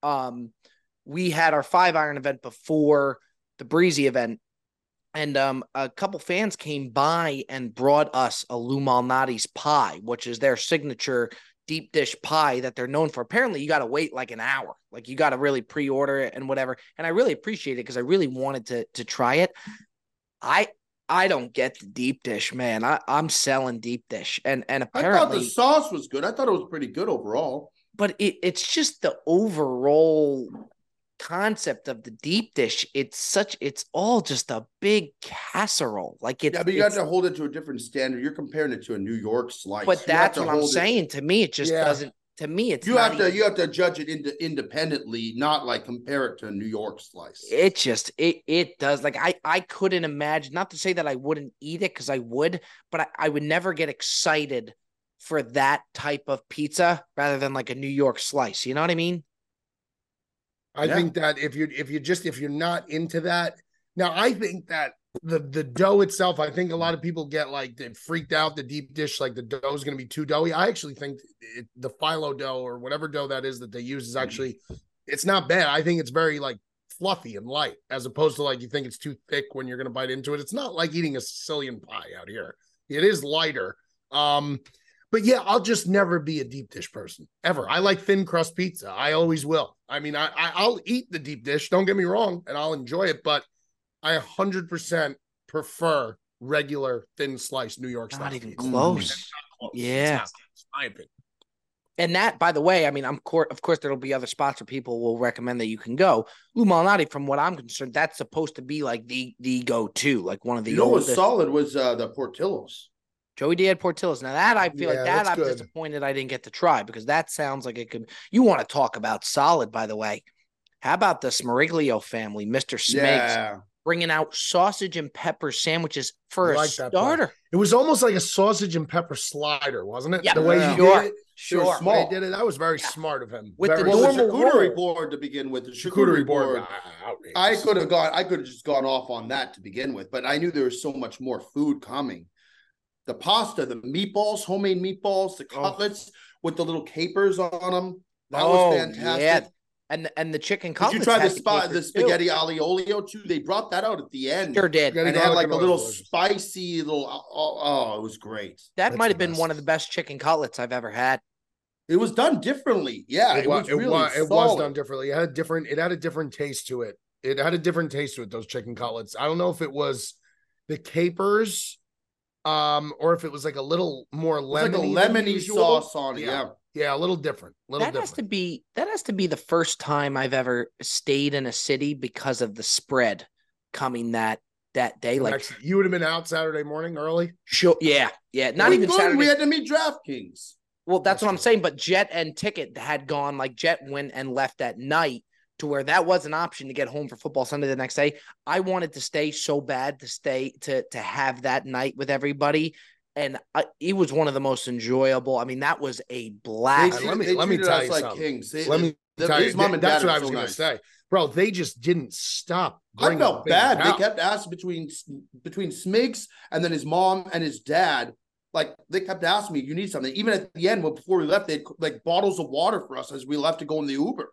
we had our 5-iron event before the Breezy event, and a couple fans came by and brought us a Lou Malnati's pie, which is their signature deep dish pie that they're known for. Apparently, you got to wait like an hour. Like you got to really pre-order it and whatever. And I really appreciate it because I really wanted to try it. I don't get the deep dish, man. I'm selling deep dish, and apparently I thought the sauce was good. I thought it was pretty good overall. But it's just the overall concept of the deep dish. It's all just a big casserole. Like but you got to hold it to a different standard. You're comparing it to a New York slice. But that's what I'm saying. To me, it just doesn't. To me, it's you have to judge it independently, not like compare it to a New York slice. It just it does. Like I couldn't imagine. Not to say that I wouldn't eat it because I would, but I would never get excited for that type of pizza rather than like a New York slice. You know what I mean? I think that if you're not into that, now I think that the dough itself, I think a lot of people get like freaked out the deep dish, like the dough is going to be too doughy. I actually think the phyllo dough or whatever dough that is that they use is actually, it's not bad. I think it's very like fluffy and light as opposed to like you think it's too thick when you're going to bite into it. It's not like eating a Sicilian pie out here. It is lighter. But yeah, I'll just never be a deep dish person ever. I like thin crust pizza. I always will. I mean, I'll eat the deep dish. Don't get me wrong, and I'll enjoy it. But I 100% prefer regular thin sliced New York style. Not even close. Yeah, it's my opinion. And that, by the way, I mean, of course, there'll be other spots where people will recommend that you can go. Lou Malnati, from what I'm concerned, that's supposed to be like the go-to, like one of the. What was solid was the Portillo's. Joey Diaz Portillo's. Now that I feel like that I'm disappointed I didn't get to try because that sounds like it could. You want to talk about solid, by the way? How about the Smeriglio family, Mr. Smiggs, bringing out sausage and pepper sandwiches for a starter? It was almost like a sausage and pepper slider, wasn't it? Yeah, the way he did it. Sure. He did it. That was very smart of him. With the normal charcuterie board to begin with. The charcuterie board. I could have just gone off on that to begin with, but I knew there was so much more food coming. The pasta, the meatballs, homemade meatballs, the cutlets with the little capers on them. That was fantastic. Yeah. And the chicken cutlets. Did you try the spaghetti aglio olio too? They brought that out at the end. Sure did. And it had like a little spicy little. Oh, it was great. That might have been one of the best chicken cutlets I've ever had. It was done differently. Yeah, it was done differently. It had a different taste to it. It had a different taste to it. Those chicken cutlets. I don't know if it was the capers. Or if it was like a little more lemony, like a lemony sauce on it. Yeah, a little different. That has to be the first time I've ever stayed in a city because of the spread coming that day. Like you would have been out Saturday morning early. Sure. Yeah. Not even Saturday. We had to meet DraftKings. Well, that's what I'm saying. But Jet and Ticket had gone. Like Jet went and left at night. To where that was an option to get home for football Sunday the next day. I wanted to stay so bad to have that night with everybody. And it was one of the most enjoyable. I mean, that was a blast. Let me tell you something. Kings. Let me tell you. That's what I was going to say. Bro, they just didn't stop. I felt bad. They kept asking between Smigs and then his mom and his dad. Like, they kept asking me, you need something. Even at the end, before we left, they had like bottles of water for us as we left to go in the Uber.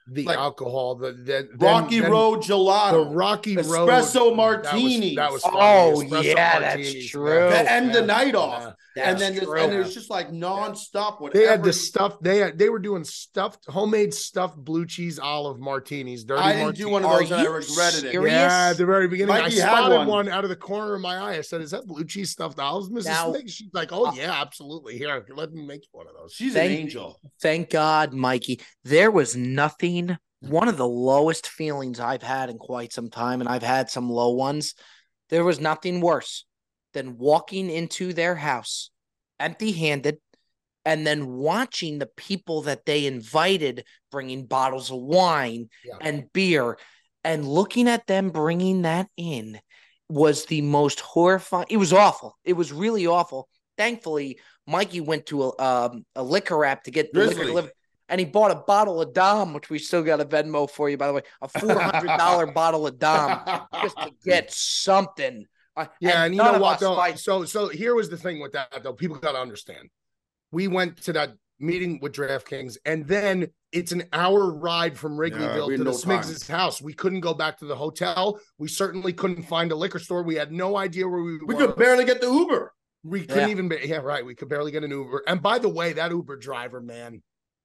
the Like alcohol, the Rocky Road gelato, the Rocky Road espresso martinis. That was funny. Oh, Espresso yeah, that's martinis, true. To end the yeah, night off. yeah. And That's then true. and it was just like nonstop. Whatever. They had the stuff. They were doing homemade stuffed blue cheese olive martinis. Dirty I didn't do one of Are those, and I you regretted it. serious? Yeah, at the very beginning, Mikey I had spotted one. one out of the corner of my eye. I said, "Is that blue cheese stuffed olives, Mrs. Now- Snake?" She's like, "Oh yeah, absolutely. Here, let me make you one of those." She's Thank- an angel. Thank God, Mikey. There was nothing, one of the lowest feelings I've had in quite some time, and I've had some low ones. There was nothing worse than walking into their house empty-handed and then watching the people that they invited bringing bottles of wine and beer and looking at them bringing that in was the most horrifying. It was awful. It was really awful. Thankfully, Mikey went to a liquor app to get the liquor Grizzly. delivered, and he bought a bottle of Dom, which we still got a Venmo for you, by the way, a $400 bottle of Dom just to get something. Yeah, and you none know of what us though? fight- So here was the thing with that though. People got to understand. We went to that meeting with DraftKings, and then it's an hour ride from Wrigleyville we to had the no time. Smiggs' house. We couldn't go back to the hotel. We certainly couldn't find a liquor store. We had no idea where we We were. could barely get the Uber. We couldn't Yeah. even be. Yeah, right. We could barely get an Uber. And by the way, that Uber driver, man.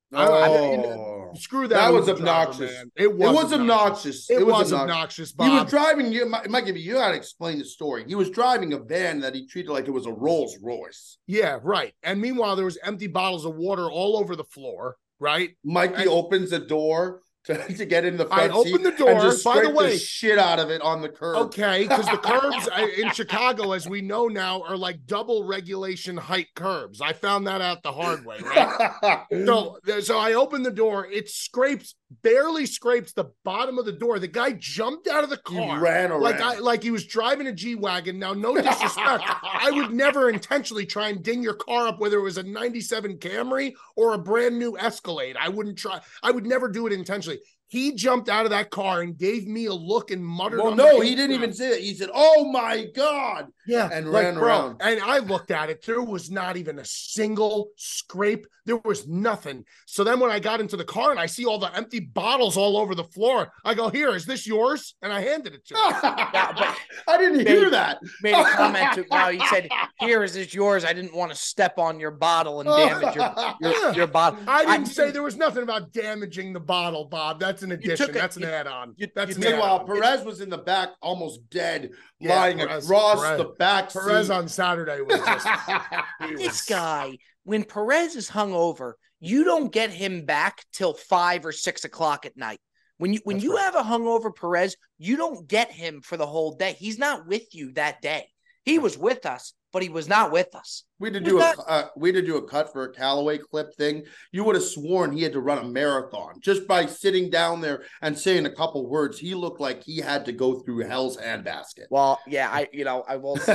Screw that. That was Uber driver, obnoxious. man. It was obnoxious. It was obnoxious, Bob. He was driving. Mike, you got to explain the story. He was driving a van that he treated like it was a Rolls Royce. Yeah, right. And meanwhile, there was empty bottles of water all over the floor, right? Mikey opens the door to get in the front I seat opened the door. and just By the scrape way, shit out of it on the curb. okay, because the curbs in Chicago, as we know now, are like double regulation height curbs. I found that out the hard way, right? So I opened the door. It barely scrapes the bottom of the door. The guy jumped out of the He car. ran around. Like he was driving a G-Wagon. Now, no disrespect. I would never intentionally try and ding your car up, whether it was a 97 Camry or a brand new Escalade. I wouldn't try. I would never do it intentionally. He jumped out of that car and gave me a look and muttered. Well, on no, the he didn't apron. even say it. He said, "Oh my God." Yeah, and like, ran bro, around. And I looked at it. There was not even a single scrape. There was nothing. So then when I got into the car and I see all the empty bottles all over the floor, I go, "Here, is this yours?" And I handed it to him. I didn't hear that. Made a comment to no, he said, "Here, is this yours? I didn't want to step on your bottle and damage your bottle." I didn't say there was nothing about damaging the bottle, Bob. That's an addition. That's an add-on. That's an Meanwhile, add-on. Perez was in the back, almost dead, Yeah, lying Perez- across Perez- the back Perez seat. on Saturday was just he This was- guy, when Perez is hungover, you don't get him back till 5 or 6 o'clock at night. When you have a hungover Perez, you don't get him for the whole day. He's not with you that day. He was with us, but he was not with us. We had to do a cut for a Callaway clip thing. You would have sworn he had to run a marathon just by sitting down there and saying a couple words. He looked like he had to go through hell's handbasket. Well, yeah, I will say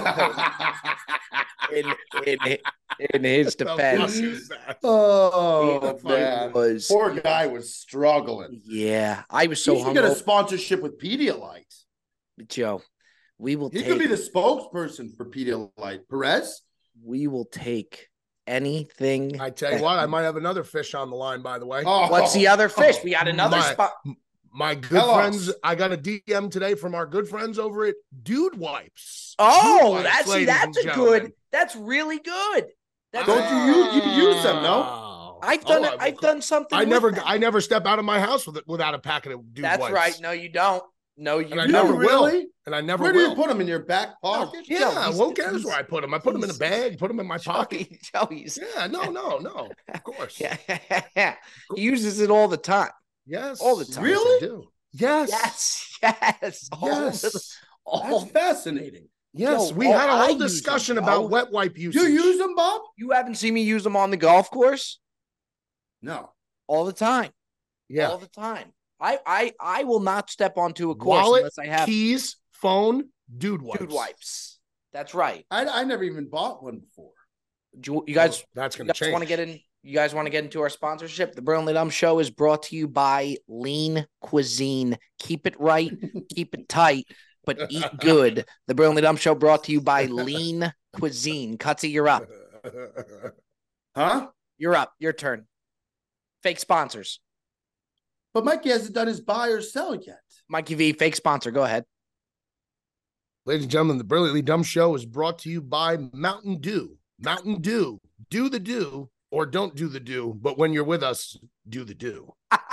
in his defense, Oh he man, was poor guy was struggling. yeah. I was so He should get a hungover, sponsorship with Pedialyte. Joe. We will He take. could be the spokesperson for Pedialyte. Perez. We will take anything. I tell you what, I might have another fish on the line, by the way. Oh, What's the other fish? We got another my- spot. My good Tell friends, us. I got a DM today from our good friends over at Dude Wipes. Oh, Dude Wipes, that's ladies and a gentlemen. good. That's really good. That's Don't you use them, no? I've done Oh, it. I've done something. I with them. I never step out of my house without a packet of Dude That's Wipes. right. No, you don't. No, you And I don't. never will. really? And I never Where do will. you put them, in your back pocket? Joe, Yeah, he's- who cares he's- where I put them? I put them in a bag, put them in my pocket. Joey's. Yeah, no, of course. Yeah. He uses it all the time. Yes. All the time. Yes, I Really? do. Yes. Yes. Yes. All That's fascinating. Yes. Yo, We all had a I whole use them, discussion bro. about wet wipe usage. You use them, Bob? You haven't seen me use them on the golf course No. all the time. Yeah. All the time. I will not step onto a course Wallet, unless I have keys, phone, Dude Wipes. Dude Wipes. That's right. I never even bought one before. Do you guys, That's going you to guys change. want to get in? You guys want to get into our sponsorship? The Burnley Dumb Show is brought to you by Lean Cuisine. Keep it right, keep it tight, but eat good. The Burnley Dumb Show brought to you by Lean Cuisine. Cutsy, you're up. Huh? You're up. Your turn. Fake sponsors. But Mikey hasn't done his buy or sell yet. Mikey V, fake sponsor. Go ahead. Ladies and gentlemen, the Brilliantly Dumb Show is brought to you by Mountain Dew. Mountain Dew. Do the do or don't do the do, but when you're with us, do the do.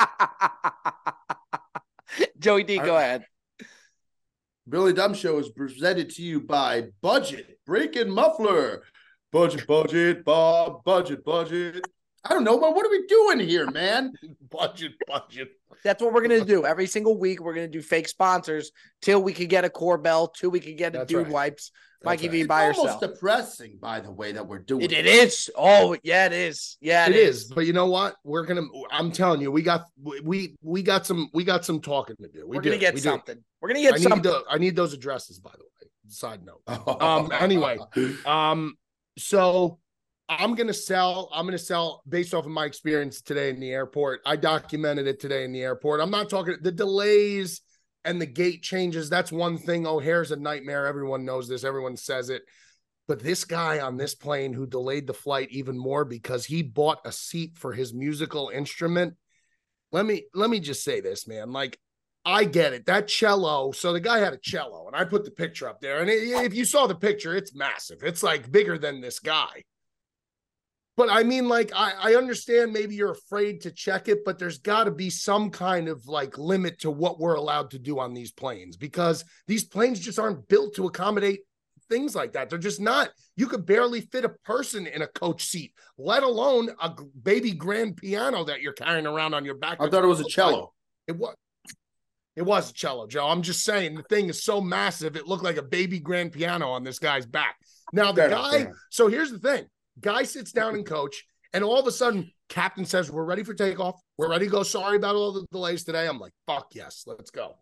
Joey D, go ahead. Billy Dumb Show is presented to you by Budget Break-In Muffler. Budget, Bob, budget. I don't know, but what are we doing here, man? Budget. That's what we're going to do. Every single week, we're going to do fake sponsors till we could get a Corbell, till we could get a Dude Wipes. Mikey V, buy or It's sell. almost depressing, by the way, that we're doing it is. Oh, yeah, it is. Yeah, it is. But you know what? I'm telling you, we got some talking to do. We're going to get something. We're going to get something. I need those addresses, by the way. Side note. Anyway, so I'm going to sell based off of my experience today in the airport. I documented it today in the airport. I'm not talking the delays and the gate changes. That's one thing. O'Hare's a nightmare. Everyone knows this. Everyone says it. But this guy on this plane who delayed the flight even more because he bought a seat for his musical instrument. Let me just say this, man. Like, I get it. That cello. So the guy had a cello, and I put the picture up there. And if you saw the picture, it's massive. It's like bigger than this guy. But I mean, like, I understand maybe you're afraid to check it, but there's got to be some kind of like limit to what we're allowed to do on these planes, because these planes just aren't built to accommodate things like that. They're just not. You could barely fit a person in a coach seat, let alone a baby grand piano that you're carrying around on your back. I thought it was a cello. It was a cello, Joe. I'm just saying the thing is so massive, it looked like a baby grand piano on this guy's back. Now the guy, so here's the thing. Guy sits down and coach, and all of a sudden, captain says, "We're ready for takeoff. We're ready to go. Sorry about all the delays today." I'm like, "Fuck yes, let's go."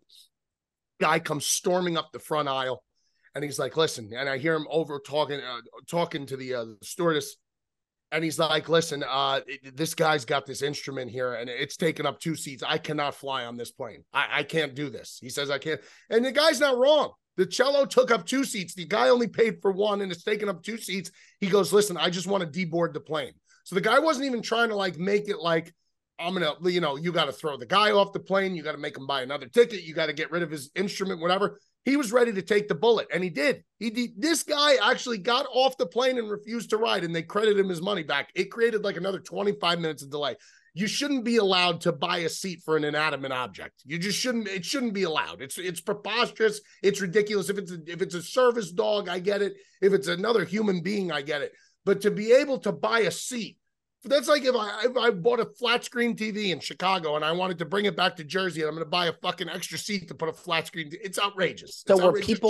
Guy comes storming up the front aisle, and he's like, "Listen," and I hear him over talking to the stewardess, and he's like, "Listen, this guy's got this instrument here, and it's taken up 2 seats. I cannot fly on this plane. I can't do this." He says, "I can't," and the guy's not wrong. The cello took up 2 seats. The guy only paid for 1, and it's taken up 2 seats. He goes, "Listen, I just want to deboard the plane." So the guy wasn't even trying to like make it like, I'm going to, you got to throw the guy off the plane. You got to make him buy another ticket. You got to get rid of his instrument, whatever. He was ready to take the bullet, and he did. This guy actually got off the plane and refused to ride, and they credited him his money back. It created like another 25 minutes of delay. You shouldn't be allowed to buy a seat for an inanimate object. You just shouldn't. It shouldn't be allowed. It's preposterous. It's ridiculous. If it's a service dog, I get it. If it's another human being, I get it. But to be able to buy a seat, that's like if I bought a flat screen TV in Chicago and I wanted to bring it back to Jersey and I'm going to buy a fucking extra seat to put a flat screen. It's outrageous. So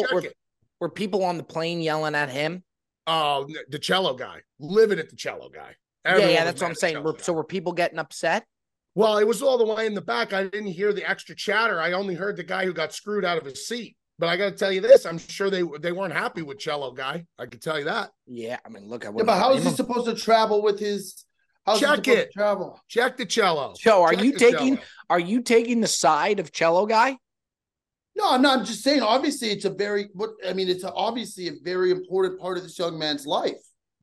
were people on the plane yelling at him? Oh, the cello guy, livid at the cello guy. Yeah, that's what I'm saying. So were people getting upset? Well, it was all the way in the back. I didn't hear the extra chatter. I only heard the guy who got screwed out of his seat. But I got to tell you this, I'm sure they weren't happy with cello guy. I can tell you that. Yeah, I mean, look. But how is he supposed to travel with his? Check it. Travel. Check the cello. Joe, are you taking the side of cello guy? No, I'm just saying. Obviously, it's obviously a very important part of this young man's life.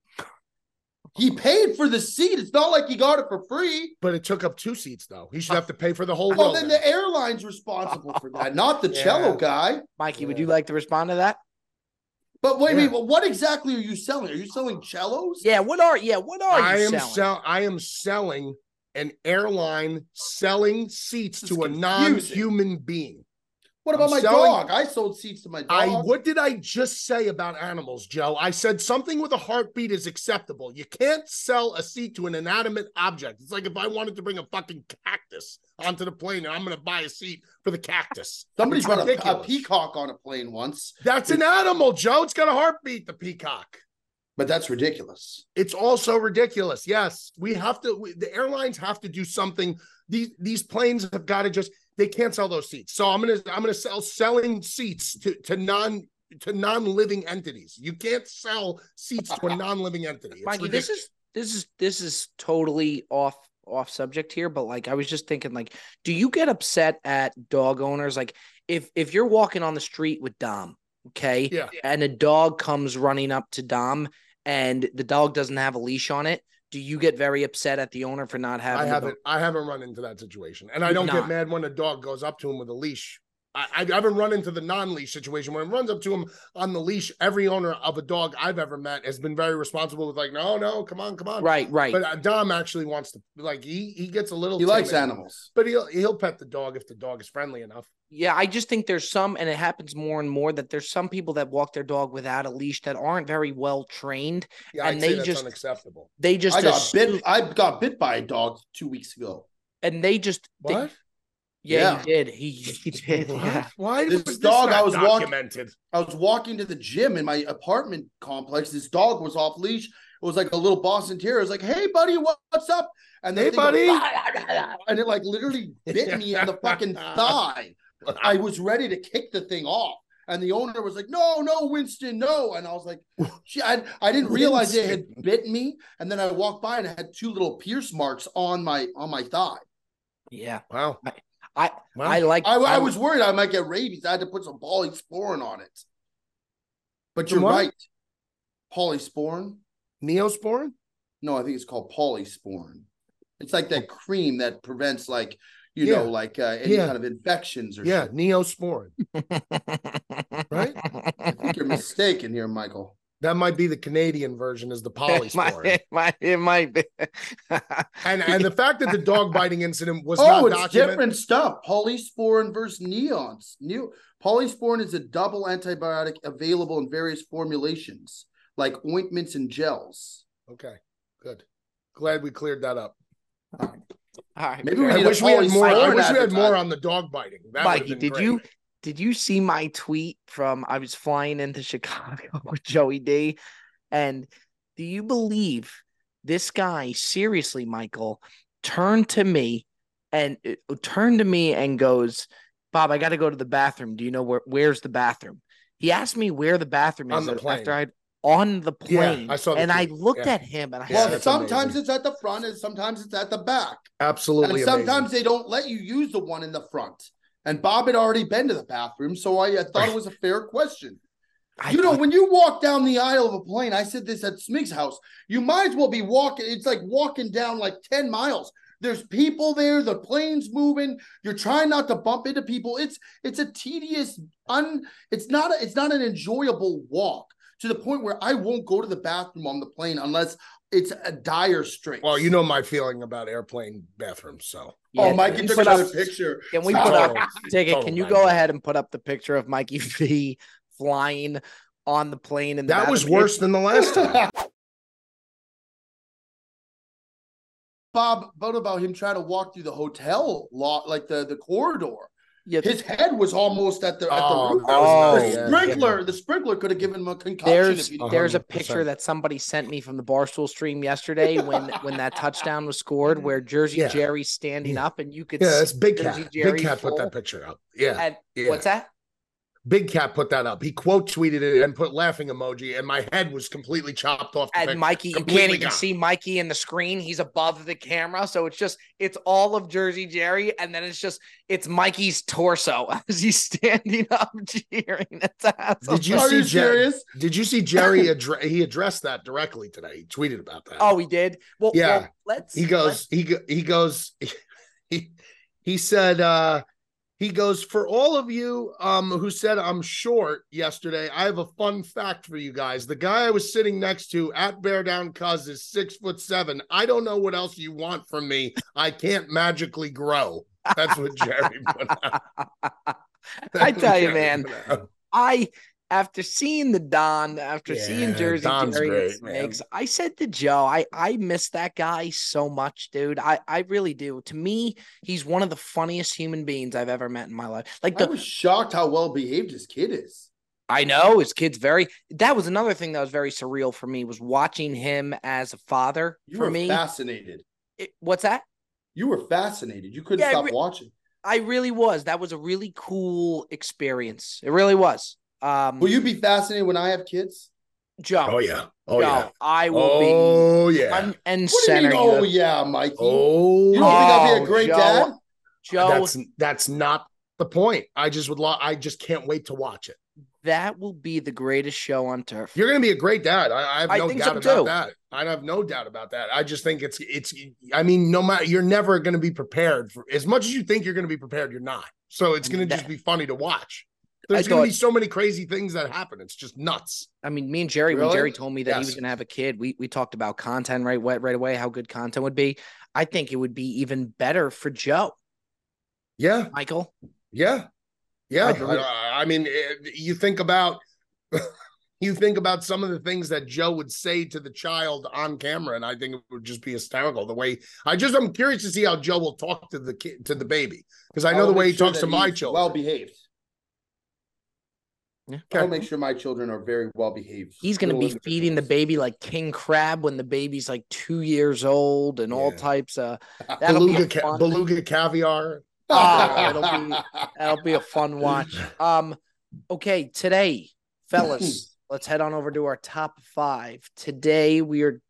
He paid for the seat. It's not like he got it for free. But it took up 2 seats, though. He should have to pay for the whole row. Well, then the airline's responsible for that, not the cello guy. Mikey, would you like to respond to that? But wait, what exactly are you selling? Are you selling cellos? Yeah, what are you selling? I am selling an airline selling seats to a non-human being. What about my dog? I sold seats to my dog. What did I just say about animals, Joe? I said something with a heartbeat is acceptable. You can't sell a seat to an inanimate object. It's like if I wanted to bring a fucking cactus onto the plane and I'm going to buy a seat for the cactus. Somebody brought a peacock on a plane once. That's an animal, Joe. It's got a heartbeat, the peacock. But that's ridiculous. It's also ridiculous. Yes, the airlines have to do something. These planes have got to they can't sell those seats. So I'm gonna selling seats to non-living entities. You can't sell seats to a non-living entity. It's Mikey, ridiculous. this is totally off subject here, but like I was just thinking, like, do you get upset at dog owners? Like if you're walking on the street with Dom, okay, yeah, and a dog comes running up to Dom and the dog doesn't have a leash on it, do you get very upset at the owner for not having? I haven't run into that situation, and I don't get mad when a dog goes up to him with a leash. I haven't run into the non-leash situation. When it runs up to him on the leash, every owner of a dog I've ever met has been very responsible with like, no, come on. Right. But Dom actually wants to, like, he gets a little He likes animals. but he'll pet the dog if the dog is friendly enough. Yeah, I just think there's some, and it happens more and more, that there's some people that walk their dog without a leash that aren't very well trained. Yeah, and they that's just unacceptable. They just I got bit by a dog 2 weeks ago. And they just what? He did. He did. What? Yeah. Why this dog? I was documented? I was walking to the gym in my apartment complex. This dog was off leash. It was like a little Boston Terrier. I was like, "Hey, buddy, what's up?" And hey, buddy, and it like literally bit me in the fucking thigh. I was ready to kick the thing off, and the owner was like, "No, Winston, no." And I was like, I didn't realize it had bit me. And then I walked by and I had 2 little pierce marks on my thigh. Yeah. Wow. I was worried I might get rabies. I had to put some polysporin on it. But you're right. Polysporin? Neosporin? No, I think it's called polysporin. It's like that cream that prevents like, any kind of infections or shit. Neosporin. Right? I think you're mistaken here, Michael. That might be the Canadian version, is the polysporin. It might be. and the fact that the dog biting incident was not documented. It's different stuff. Polysporin versus neons. Polysporin is a double antibiotic available in various formulations, like ointments and gels. Okay, good. Glad we cleared that up. All right. Maybe I wish we had more. I wish we had more on the dog biting. That Mikey, did you see my tweet from I was flying into Chicago with Joey D? And do you believe this guy, seriously, Michael, turned to me and goes, "Bob, I got to go to the bathroom. Do you know where's the bathroom?" He asked me where the bathroom is on the plane. Yeah, I saw and I looked at him and I said, sometimes it's at the front and sometimes it's at the back. Absolutely. And sometimes they don't let you use the one in the front. And Bob had already been to the bathroom, so I thought it was a fair question. When you walk down the aisle of a plane, I said this at Smig's house, you might as well be walking. It's like walking down like 10 miles. There's people there. The plane's moving. You're trying not to bump into people. It's a tedious, it's not an enjoyable walk, to the point where I won't go to the bathroom on the plane unless it's a dire strait. Well, you know my feeling about airplane bathrooms, so. Yeah, Mikey took another picture. Can we put up? Can you go ahead and put up the picture of Mikey V flying on the plane? And that was worse than the last time. Bob, what about him trying to walk through the hotel lot, like the corridor? Yeah, his head was almost at the roof. The sprinkler could have given him a concussion. There's a picture that somebody sent me from the Barstool stream yesterday when that touchdown was scored, where Jersey Jerry's standing up, and you could see Big Cat. Big Cat put that picture up. Yeah. What's that? Big Cat put that up. He quote tweeted it and put laughing emoji, and my head was completely chopped off. And Mikey, you can't even see Mikey in the screen. He's above the camera, so it's all of Jersey Jerry, and then it's Mikey's torso as he's standing up cheering. That's awesome. Did you see Jerry? He addressed that directly today. He tweeted about that. Oh, he did. Well, yeah. He said. He goes, for all of you who said I'm short yesterday, I have a fun fact for you guys. The guy I was sitting next to at Bear Down Cuz is 6'7". I don't know what else you want from me. I can't magically grow. That's what Jerry put out. I tell you, man, after seeing seeing Jersey Jerry Smigs, I said to Joe, I miss that guy so much, dude. I really do. To me, he's one of the funniest human beings I've ever met in my life. I was shocked how well behaved his kid is. I know his kid's that was another thing that was very surreal for me, was watching him as a father. You were fascinated. What's that? You were fascinated. You couldn't stop watching. I really was. That was a really cool experience. It really was. Will you be fascinated when I have kids? Joe. Oh, yeah. I will be. Oh, yeah. And what center. Do you mean, oh, yeah, Mikey. Oh, you don't think I'll be a great dad? Joe. That's not the point. I just can't wait to watch it. That will be the greatest show on turf. You're going to be a great dad. I have no doubt about that. I have no doubt about that. I just think it's. I mean, no matter, you're never going to be prepared for as much as you think you're going to be prepared. You're not. So it's going to just be funny to watch. There's going to be so many crazy things that happen. It's just nuts. I mean, me and Jerry, when Jerry told me that he was going to have a kid, we talked about content right away, how good content would be. I think it would be even better for Joe. Yeah. Michael. Yeah. Yeah. I mean, you think about some of the things that Joe would say to the child on camera, and I think it would just be hysterical. The way I'm curious to see how Joe will talk to the kid, to the baby, because I know the way he talks to my children. Well behaved. Yeah. I'll make sure my children are very well behaved. He's going to be feeding the baby like king crab when the baby's like 2 years old, and all types of beluga caviar. That'll be a fun watch. Okay, today, fellas, let's head on over to our top 5. Today we are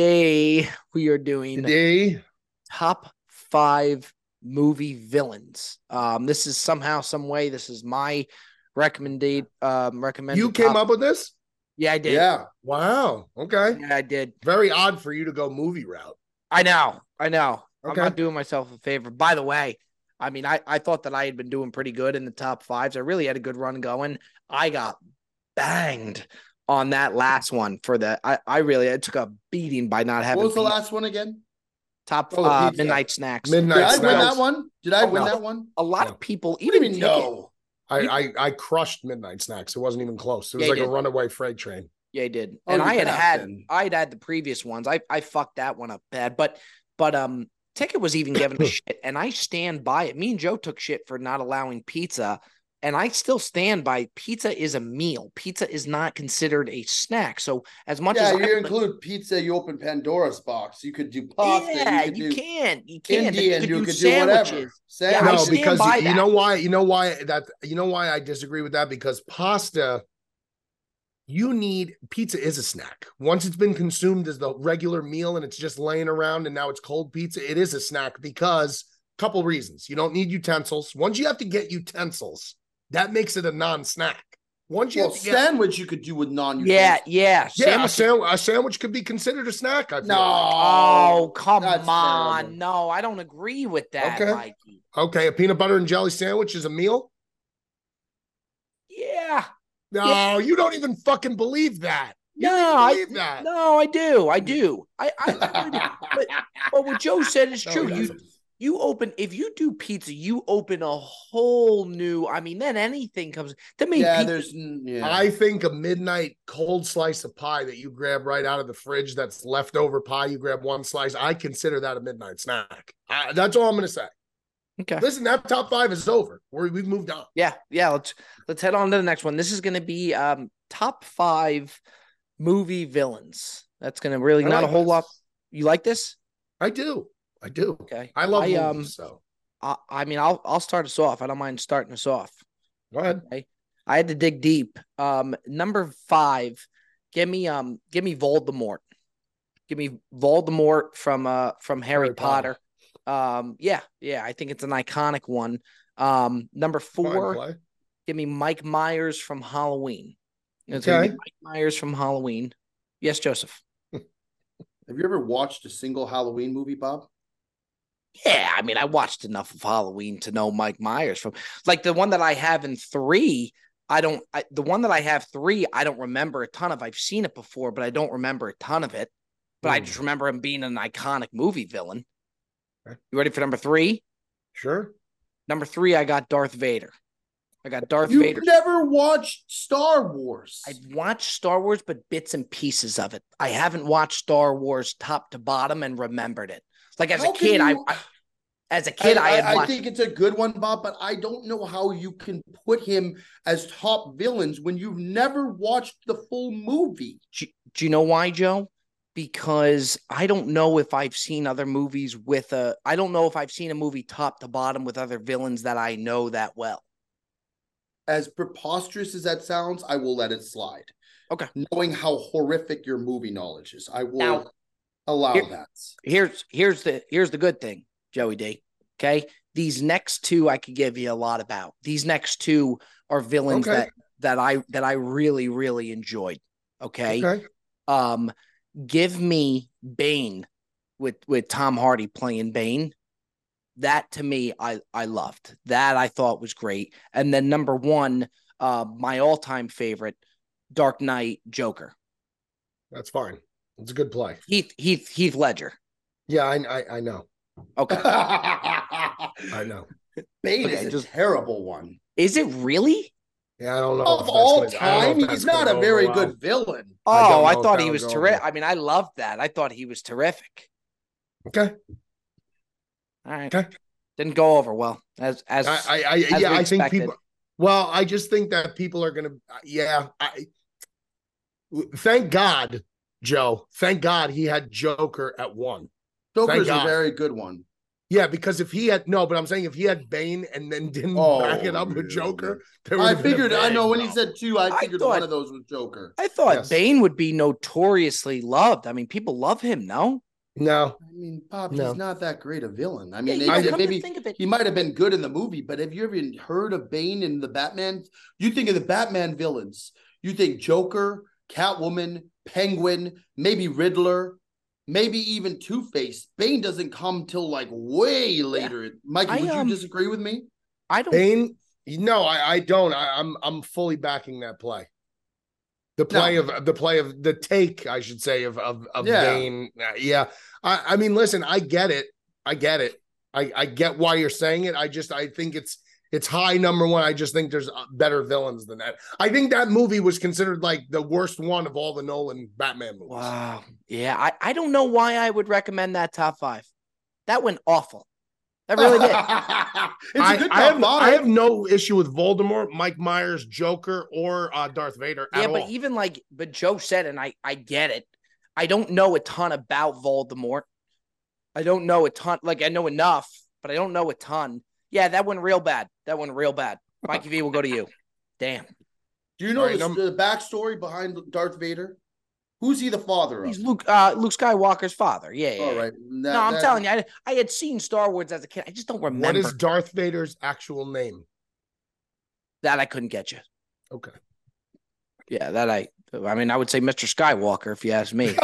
doing top 5 movie villains. This is somehow, some way, this is my recommended. You came up with this? Yeah, I did. Yeah. Wow. Okay. Yeah, I did. Very odd for you to go movie route. I know. Okay. I'm not doing myself a favor. By the way, I mean, I thought that I had been doing pretty good in the top 5s. I really had a good run going. I got banged on that last one for the. I took a beating by not having. What was the last one again? Top Midnight Snacks. Did I win that one? Did I win that one? A lot of people even know. I crushed Midnight Snacks. It wasn't even close. It was like a runaway freight train. Yeah, I did. And I had the previous ones. I fucked that one up bad. But Ticket was even giving a shit, and I stand by it. Me and Joe took shit for not allowing pizza, and I still stand by pizza is a meal. Pizza is not considered a snack. So as much as you include pizza, you open Pandora's box. You could do pasta. Yeah, you can. Indian, you could do whatever. No, because you know why I disagree with that, because pasta. Pizza is a snack. Once it's been consumed as the regular meal and it's just laying around and now it's cold pizza, it is a snack because a couple reasons. You don't need utensils. Once you have to get utensils, that makes it a non-snack. Once you sandwich you could do with non-utensils. Yeah. A sandwich could be considered a snack. Come on. No, I don't agree with that, Mikey. Okay, a peanut butter and jelly sandwich is a meal? Yeah. No, you don't even fucking believe that. I do. I do. But what Joe said is true. If you do pizza, you open a whole new. I mean, then anything comes. I think a midnight cold slice of pie that you grab right out of the fridge, that's leftover pie. You grab one slice. I consider that a midnight snack. That's all I'm going to say. Okay. Listen, that top 5 is over. We've moved on. Yeah. Let's head on to the next one. This is going to be top 5 movie villains. That's going to really not a whole lot. You like this? I do. Okay. I love movies. So I mean, I'll start us off. I don't mind starting us off. Go ahead. Okay. I had to dig deep. Number 5. Give me Voldemort. Give me Voldemort from Harry Potter. Yeah, I think it's an iconic one. Number 4, give me Mike Myers from Halloween. Mike Myers from Halloween. Yes, Joseph. Have you ever watched a single Halloween movie, Bob? Yeah, I mean, I watched enough of Halloween to know Mike Myers from, like, the one that I have in 3. The one that I have 3, I don't remember a ton of. I've seen it before, but I don't remember a ton of it. But I just remember him being an iconic movie villain. You ready for number 3? Sure. Number 3, I got Darth Vader. Vader. You've never watched Star Wars. I've watched Star Wars, but bits and pieces of it. I haven't watched Star Wars top to bottom and remembered it. Like as a kid, I think it's a good one, Bob, but I don't know how you can put him as top villains when you've never watched the full movie. Do you know why, Joe? Because I don't know if I've seen other movies I don't know if I've seen a movie top to bottom with other villains that I know that well. As preposterous as that sounds, I will let it slide. Okay. Knowing how horrific your movie knowledge is, I will allow that. Here's the good thing, Joey D. Okay. These next 2 I could give you a lot about. These next 2 are villains that I really, really enjoyed. Okay. give me Bane with Tom Hardy playing Bane. That to me, I loved. That I thought was great. And then number one, my all-time favorite, Dark Knight Joker. That's fine. It's a good play. Heath Ledger. Yeah, I know. Okay. I know. Bane is a terrible one. Is it really? Yeah, I don't know. Of all time, he's not a very good villain. Oh, I thought he was terrific. I mean, I loved that. I thought he was terrific. Okay. All right. Okay. Didn't go over well I think people. Well, I just think that people are gonna. Yeah. Thank God, Joe. Thank God he had Joker at 1. Joker's a very good one. Yeah, because if he had but I'm saying if he had Bane and then didn't back it up with Joker, I figured. I know when he said 2, I figured one of those was Joker. I thought Bane would be notoriously loved. I mean, people love him. No. I mean, Bob, he's not that great a villain. I mean, maybe he might have been good in the movie, but have you ever heard of Bane in the Batman? You think of the Batman villains. You think Joker, Catwoman, Penguin, maybe Riddler, maybe even Two-Face. Bane doesn't come till like way later. Mikey, would you disagree with me? I don't. Bane? No, I don't. I'm fully backing that play. The play of the take, I should say, of Bane. Yeah. I mean, listen, I get it. I get why you're saying it. I think it's high number one. I just think there's better villains than that. I think that movie was considered like the worst one of all the Nolan Batman movies. Wow. Yeah. I don't know why I would recommend that top 5. That went awful. That really did. It's a good top 5. I have no issue with Voldemort, Mike Myers, Joker, or Darth Vader. Yeah, but even but Joe said, and I get it. I don't know a ton about Voldemort. I don't know a ton. Like, I know enough, but I don't know a ton. Yeah, that went real bad. Mikey V, will go to you. Damn. Do you know the backstory behind Darth Vader? Who's he the father of? He's Luke Skywalker's father. Yeah. All right. I'm telling you, I had seen Star Wars as a kid. I just don't remember. What is Darth Vader's actual name? That I couldn't get you. Okay. Yeah, I would say Mr. Skywalker if you ask me.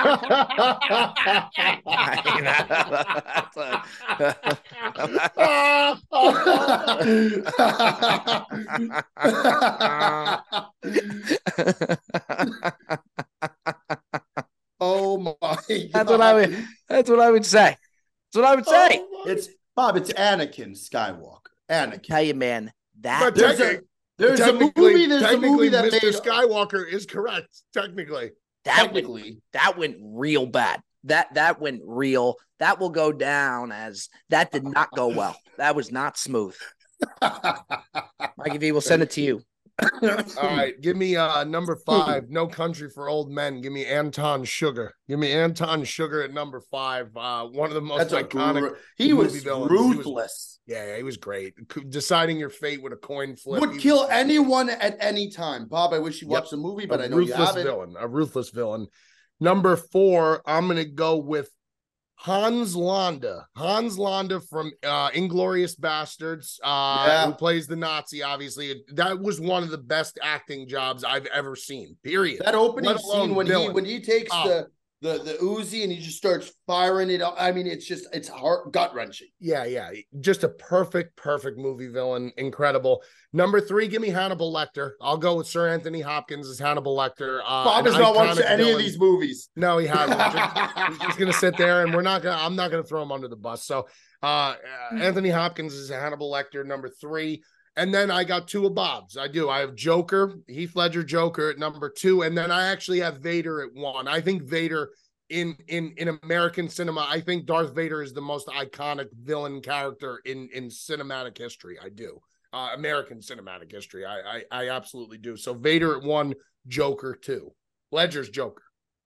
Oh my God. That's what I would say. That's what I would say. It's Anakin Skywalker. Anakin. Tell you, man, that there's a movie that Mr. Skywalker is correct. Technically. That went real bad. That went real. That will go down as that did not go well. That was not smooth. Mikey V, will send it to you. All right, give me number 5, No Country for Old Men. Give me Anton Sugar. Give me Anton Sugar at number 5. One of the most iconic. He was ruthless. He was great. Deciding your fate with a coin flip. Would kill anyone at any time. Bob, I wish you watched the movie, but I know you haven't. A ruthless villain. Number 4, I'm going to go with Hans Landa. Hans Landa from Inglourious Bastards, who plays the Nazi, obviously. That was one of the best acting jobs I've ever seen, period. That opening scene when he takes the Uzi and he just starts firing it. I mean, it's gut-wrenching. Yeah. Just a perfect movie villain. Incredible. Number 3, give me Hannibal Lecter. I'll go with Sir Anthony Hopkins as Hannibal Lecter. Bob has not watched any of these movies. No, he hasn't. He's just going to sit there, and I'm not going to throw him under the bus. So Anthony Hopkins is Hannibal Lecter, number 3. And then I got 2 of Bob's. I do. I have Joker, Heath Ledger Joker at number 2. And then I actually have Vader at 1. I think Vader in American cinema, I think Darth Vader is the most iconic villain character in cinematic history. I do. American cinematic history. I absolutely do. So Vader at 1, Joker 2. Ledger's Joker.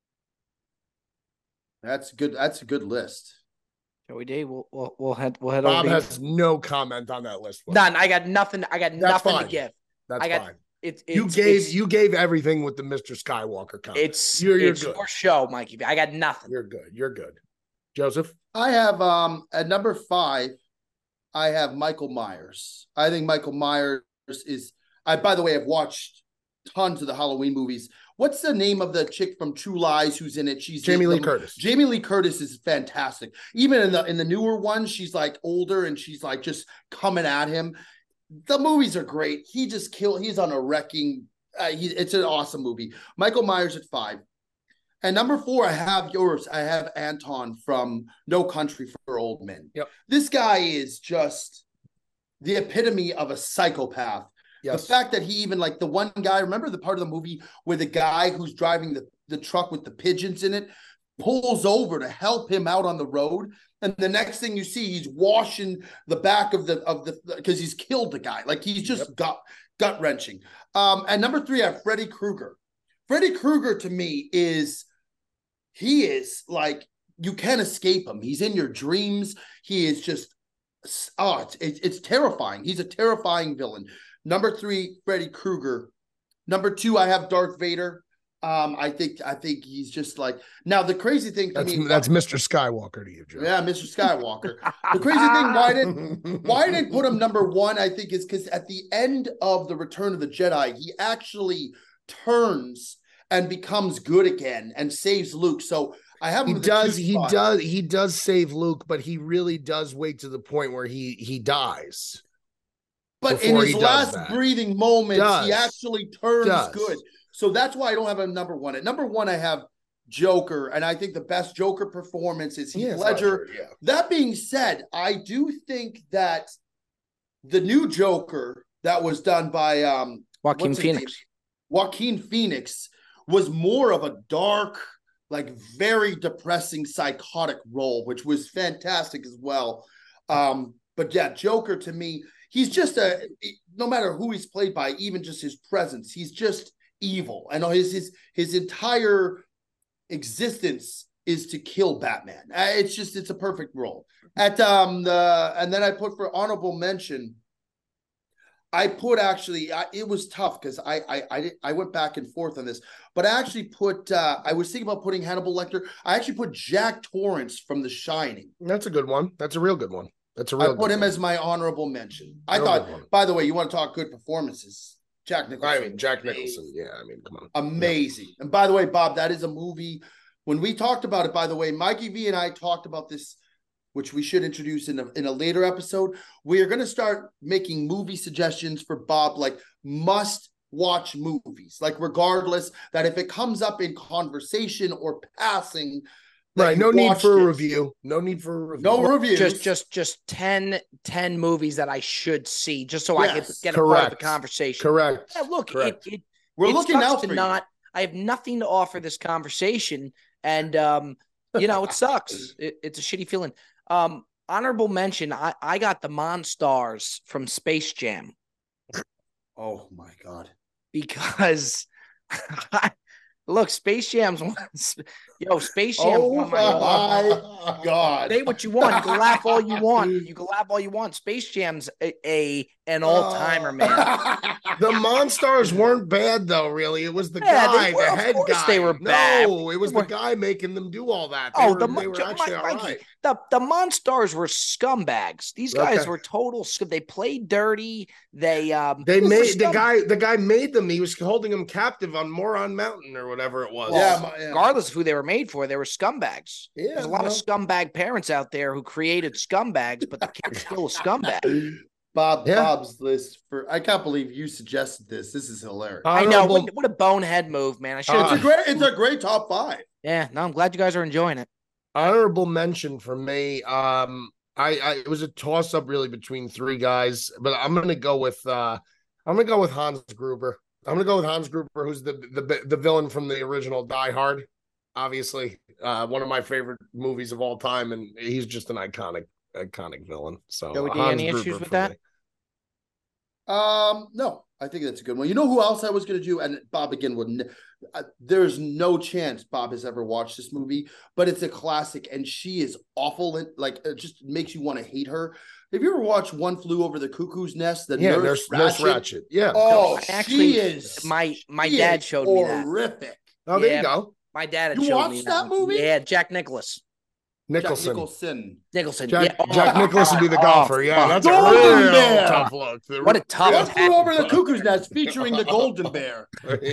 That's good. That's a good list. Joey D, we'll head Bob over. has no comment on that list. None. I got nothing. I got nothing to give. That's fine. You gave everything with the Mr. Skywalker comment. It's good. Your show, Mikey. I got nothing. You're good. Joseph? I have at number 5, I have Michael Myers. I think Michael Myers is by the way, I've watched tons of the Halloween movies. what's the name of the chick from True Lies who's in it? She's Jamie Lee Curtis. Jamie Lee Curtis is fantastic. Even in the newer one, she's like older and she's like just coming at him. The movies are great. He's on a wrecking. It's an awesome movie. Michael Myers at 5. And number 4, I have yours. I have Anton from No Country for Old Men. Yep. This guy is just the epitome of a psychopath. Yes. The fact that he even, like, the one guy, remember the part of the movie where the guy who's driving the truck with the pigeons in it pulls over to help him out on the road, and the next thing you see, he's washing the back of the because he's killed the guy. Like, he's just gut wrenching. And number 3, I have Freddy Krueger. Freddy Krueger to me is like, you can't escape him. He's in your dreams. He is just, it's terrifying. He's a terrifying villain. Number 3, Freddy Krueger. Number 2, I have Darth Vader. I think he's just like, now the crazy thing to me, that's Mr. Skywalker to you, Joe. Yeah, Mr. Skywalker. The crazy thing, why I didn't put him number 1, I think, is because at the end of the Return of the Jedi, he actually turns and becomes good again and saves Luke. So I have him. He does save Luke, but he really does wait to the point where he dies. But in his last breathing moments, he actually turns good. So that's why I don't have him number 1. At number 1, I have Joker, and I think the best Joker performance is Heath Ledger. That being said, I do think that the new Joker that was done by Joaquin Phoenix was more of a dark, like, very depressing, psychotic role, which was fantastic as well. But yeah, Joker to me, he's just no matter who he's played by, even just his presence, he's just evil. I know his entire existence is to kill Batman. It's a perfect role. And then I put for honorable mention, I put it was tough because I went back and forth on this, but I actually put I was thinking about putting Hannibal Lecter. I actually put Jack Torrance from The Shining. That's a good one. That's a real good one. I put him as my honorable mention. I thought, by the way, you want to talk good performances? Jack Nicholson. Jack Nicholson. Yeah, come on. Amazing. And by the way, Bob, that is a movie. When we talked about it, by the way, Mikey V and I talked about this, which we should introduce in a later episode. We are going to start making movie suggestions for Bob, like must-watch movies. Like, regardless, that if it comes up in conversation or passing, right, no need for a review. No need for a review. No reviews. Just 10 movies that I should see, just so I can get a part of the conversation. Correct. Yeah, look, Correct. We're looking out for you. I have nothing to offer this conversation, and it sucks. It's a shitty feeling. Honorable mention, I got the Monstars from Space Jam. Oh my God. Because look, Space Jam's Space Jam. Oh my God. Say what you want. You can laugh all you want. Space Jam's an all-timer, man. The Monstars weren't bad, though, really. It was the guy, the head guy. They were bad. No, it was the guy making them do all that. They were actually all right. The Monstars were scumbags. These guys were total scum. They played dirty. They made the guy made them. He was holding them captive on Moron Mountain or whatever it was. Regardless of who they were made for, they were scumbags. Yeah, there's a lot of scumbag parents out there who created scumbags, but the kid's still a scumbag. Bob's list I can't believe you suggested this. This is hilarious. I know. What a bonehead move, man. I should. It's a great top 5. Yeah, no, I'm glad you guys are enjoying it. Honorable mention for me. It was a toss up really between 3 guys, but I'm gonna go with Hans Gruber. I'm gonna go with Hans Gruber, who's the villain from the original Die Hard. Obviously, one of my favorite movies of all time, and he's just an iconic villain. So, any issues with that? No, I think that's a good one. You know who else I was going to do? And Bob again wouldn't. There's no chance Bob has ever watched this movie, but it's a classic, and she is awful. It just makes you want to hate her. Have you ever watched One Flew Over the Cuckoo's Nest? Nurse Ratched. Yeah. Oh, actually, she is. My dad showed me that. Horrific. Oh, there you go. My dad had you showed watched me that movie? Yeah, Jack Nicklaus. Nicholson. Nicholson. Jack, Yeah. Jack Nicklaus would be the golfer. Yeah, fuck. that's a Golden real Bear. tough look. What a tough What ten. flew over the cuckoo's nest featuring the Golden Bear?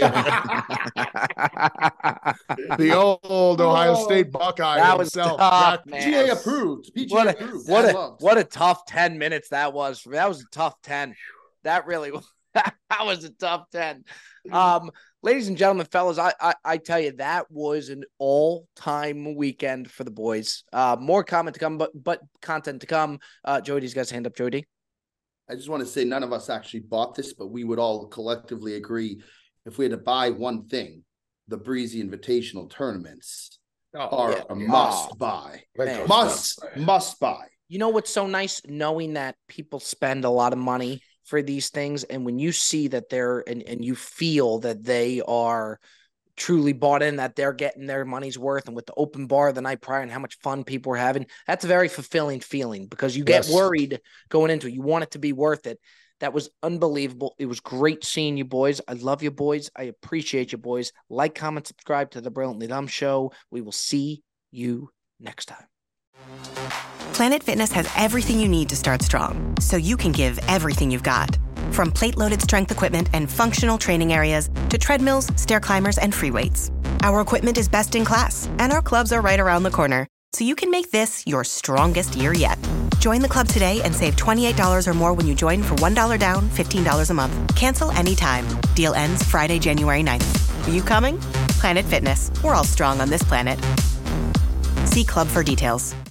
The old Ohio State Buckeye That was himself. tough, Jack- man. PGA approved. PGA approved. What a tough 10 minutes that was for me. That was a tough 10. That really was. That was a tough 10. Ladies and gentlemen, fellas, I tell you, that was an all-time weekend for the boys. More comment to come, but content to come. Joey D's got his hand up. Joey D. I just want to say none of us actually bought this, but we would all collectively agree if we had to buy one thing, the Breezy Invitational tournaments are a must buy. Man. Must buy. You know what's so nice? Knowing that people spend a lot of money for these things, and when you see that they're and you feel that they are truly bought in, that they're getting their money's worth, and with the open bar the night prior and how much fun people were having, that's a very fulfilling feeling, because you get worried going into it. You want it to be worth it. That was unbelievable. It was great seeing you boys. I love you boys. I appreciate you boys. Like, comment, subscribe to the Brilliantly Dumb Show. We will see you next time. Planet Fitness has everything you need to start strong, so you can give everything you've got. From plate-loaded strength equipment and functional training areas to treadmills, stair climbers, and free weights. Our equipment is best in class, and our clubs are right around the corner, so you can make this your strongest year yet. Join the club today and save $28 or more when you join for $1 down, $15 a month. Cancel anytime. Deal ends Friday, January 9th. Are you coming? Planet Fitness. We're all strong on this planet. See club for details.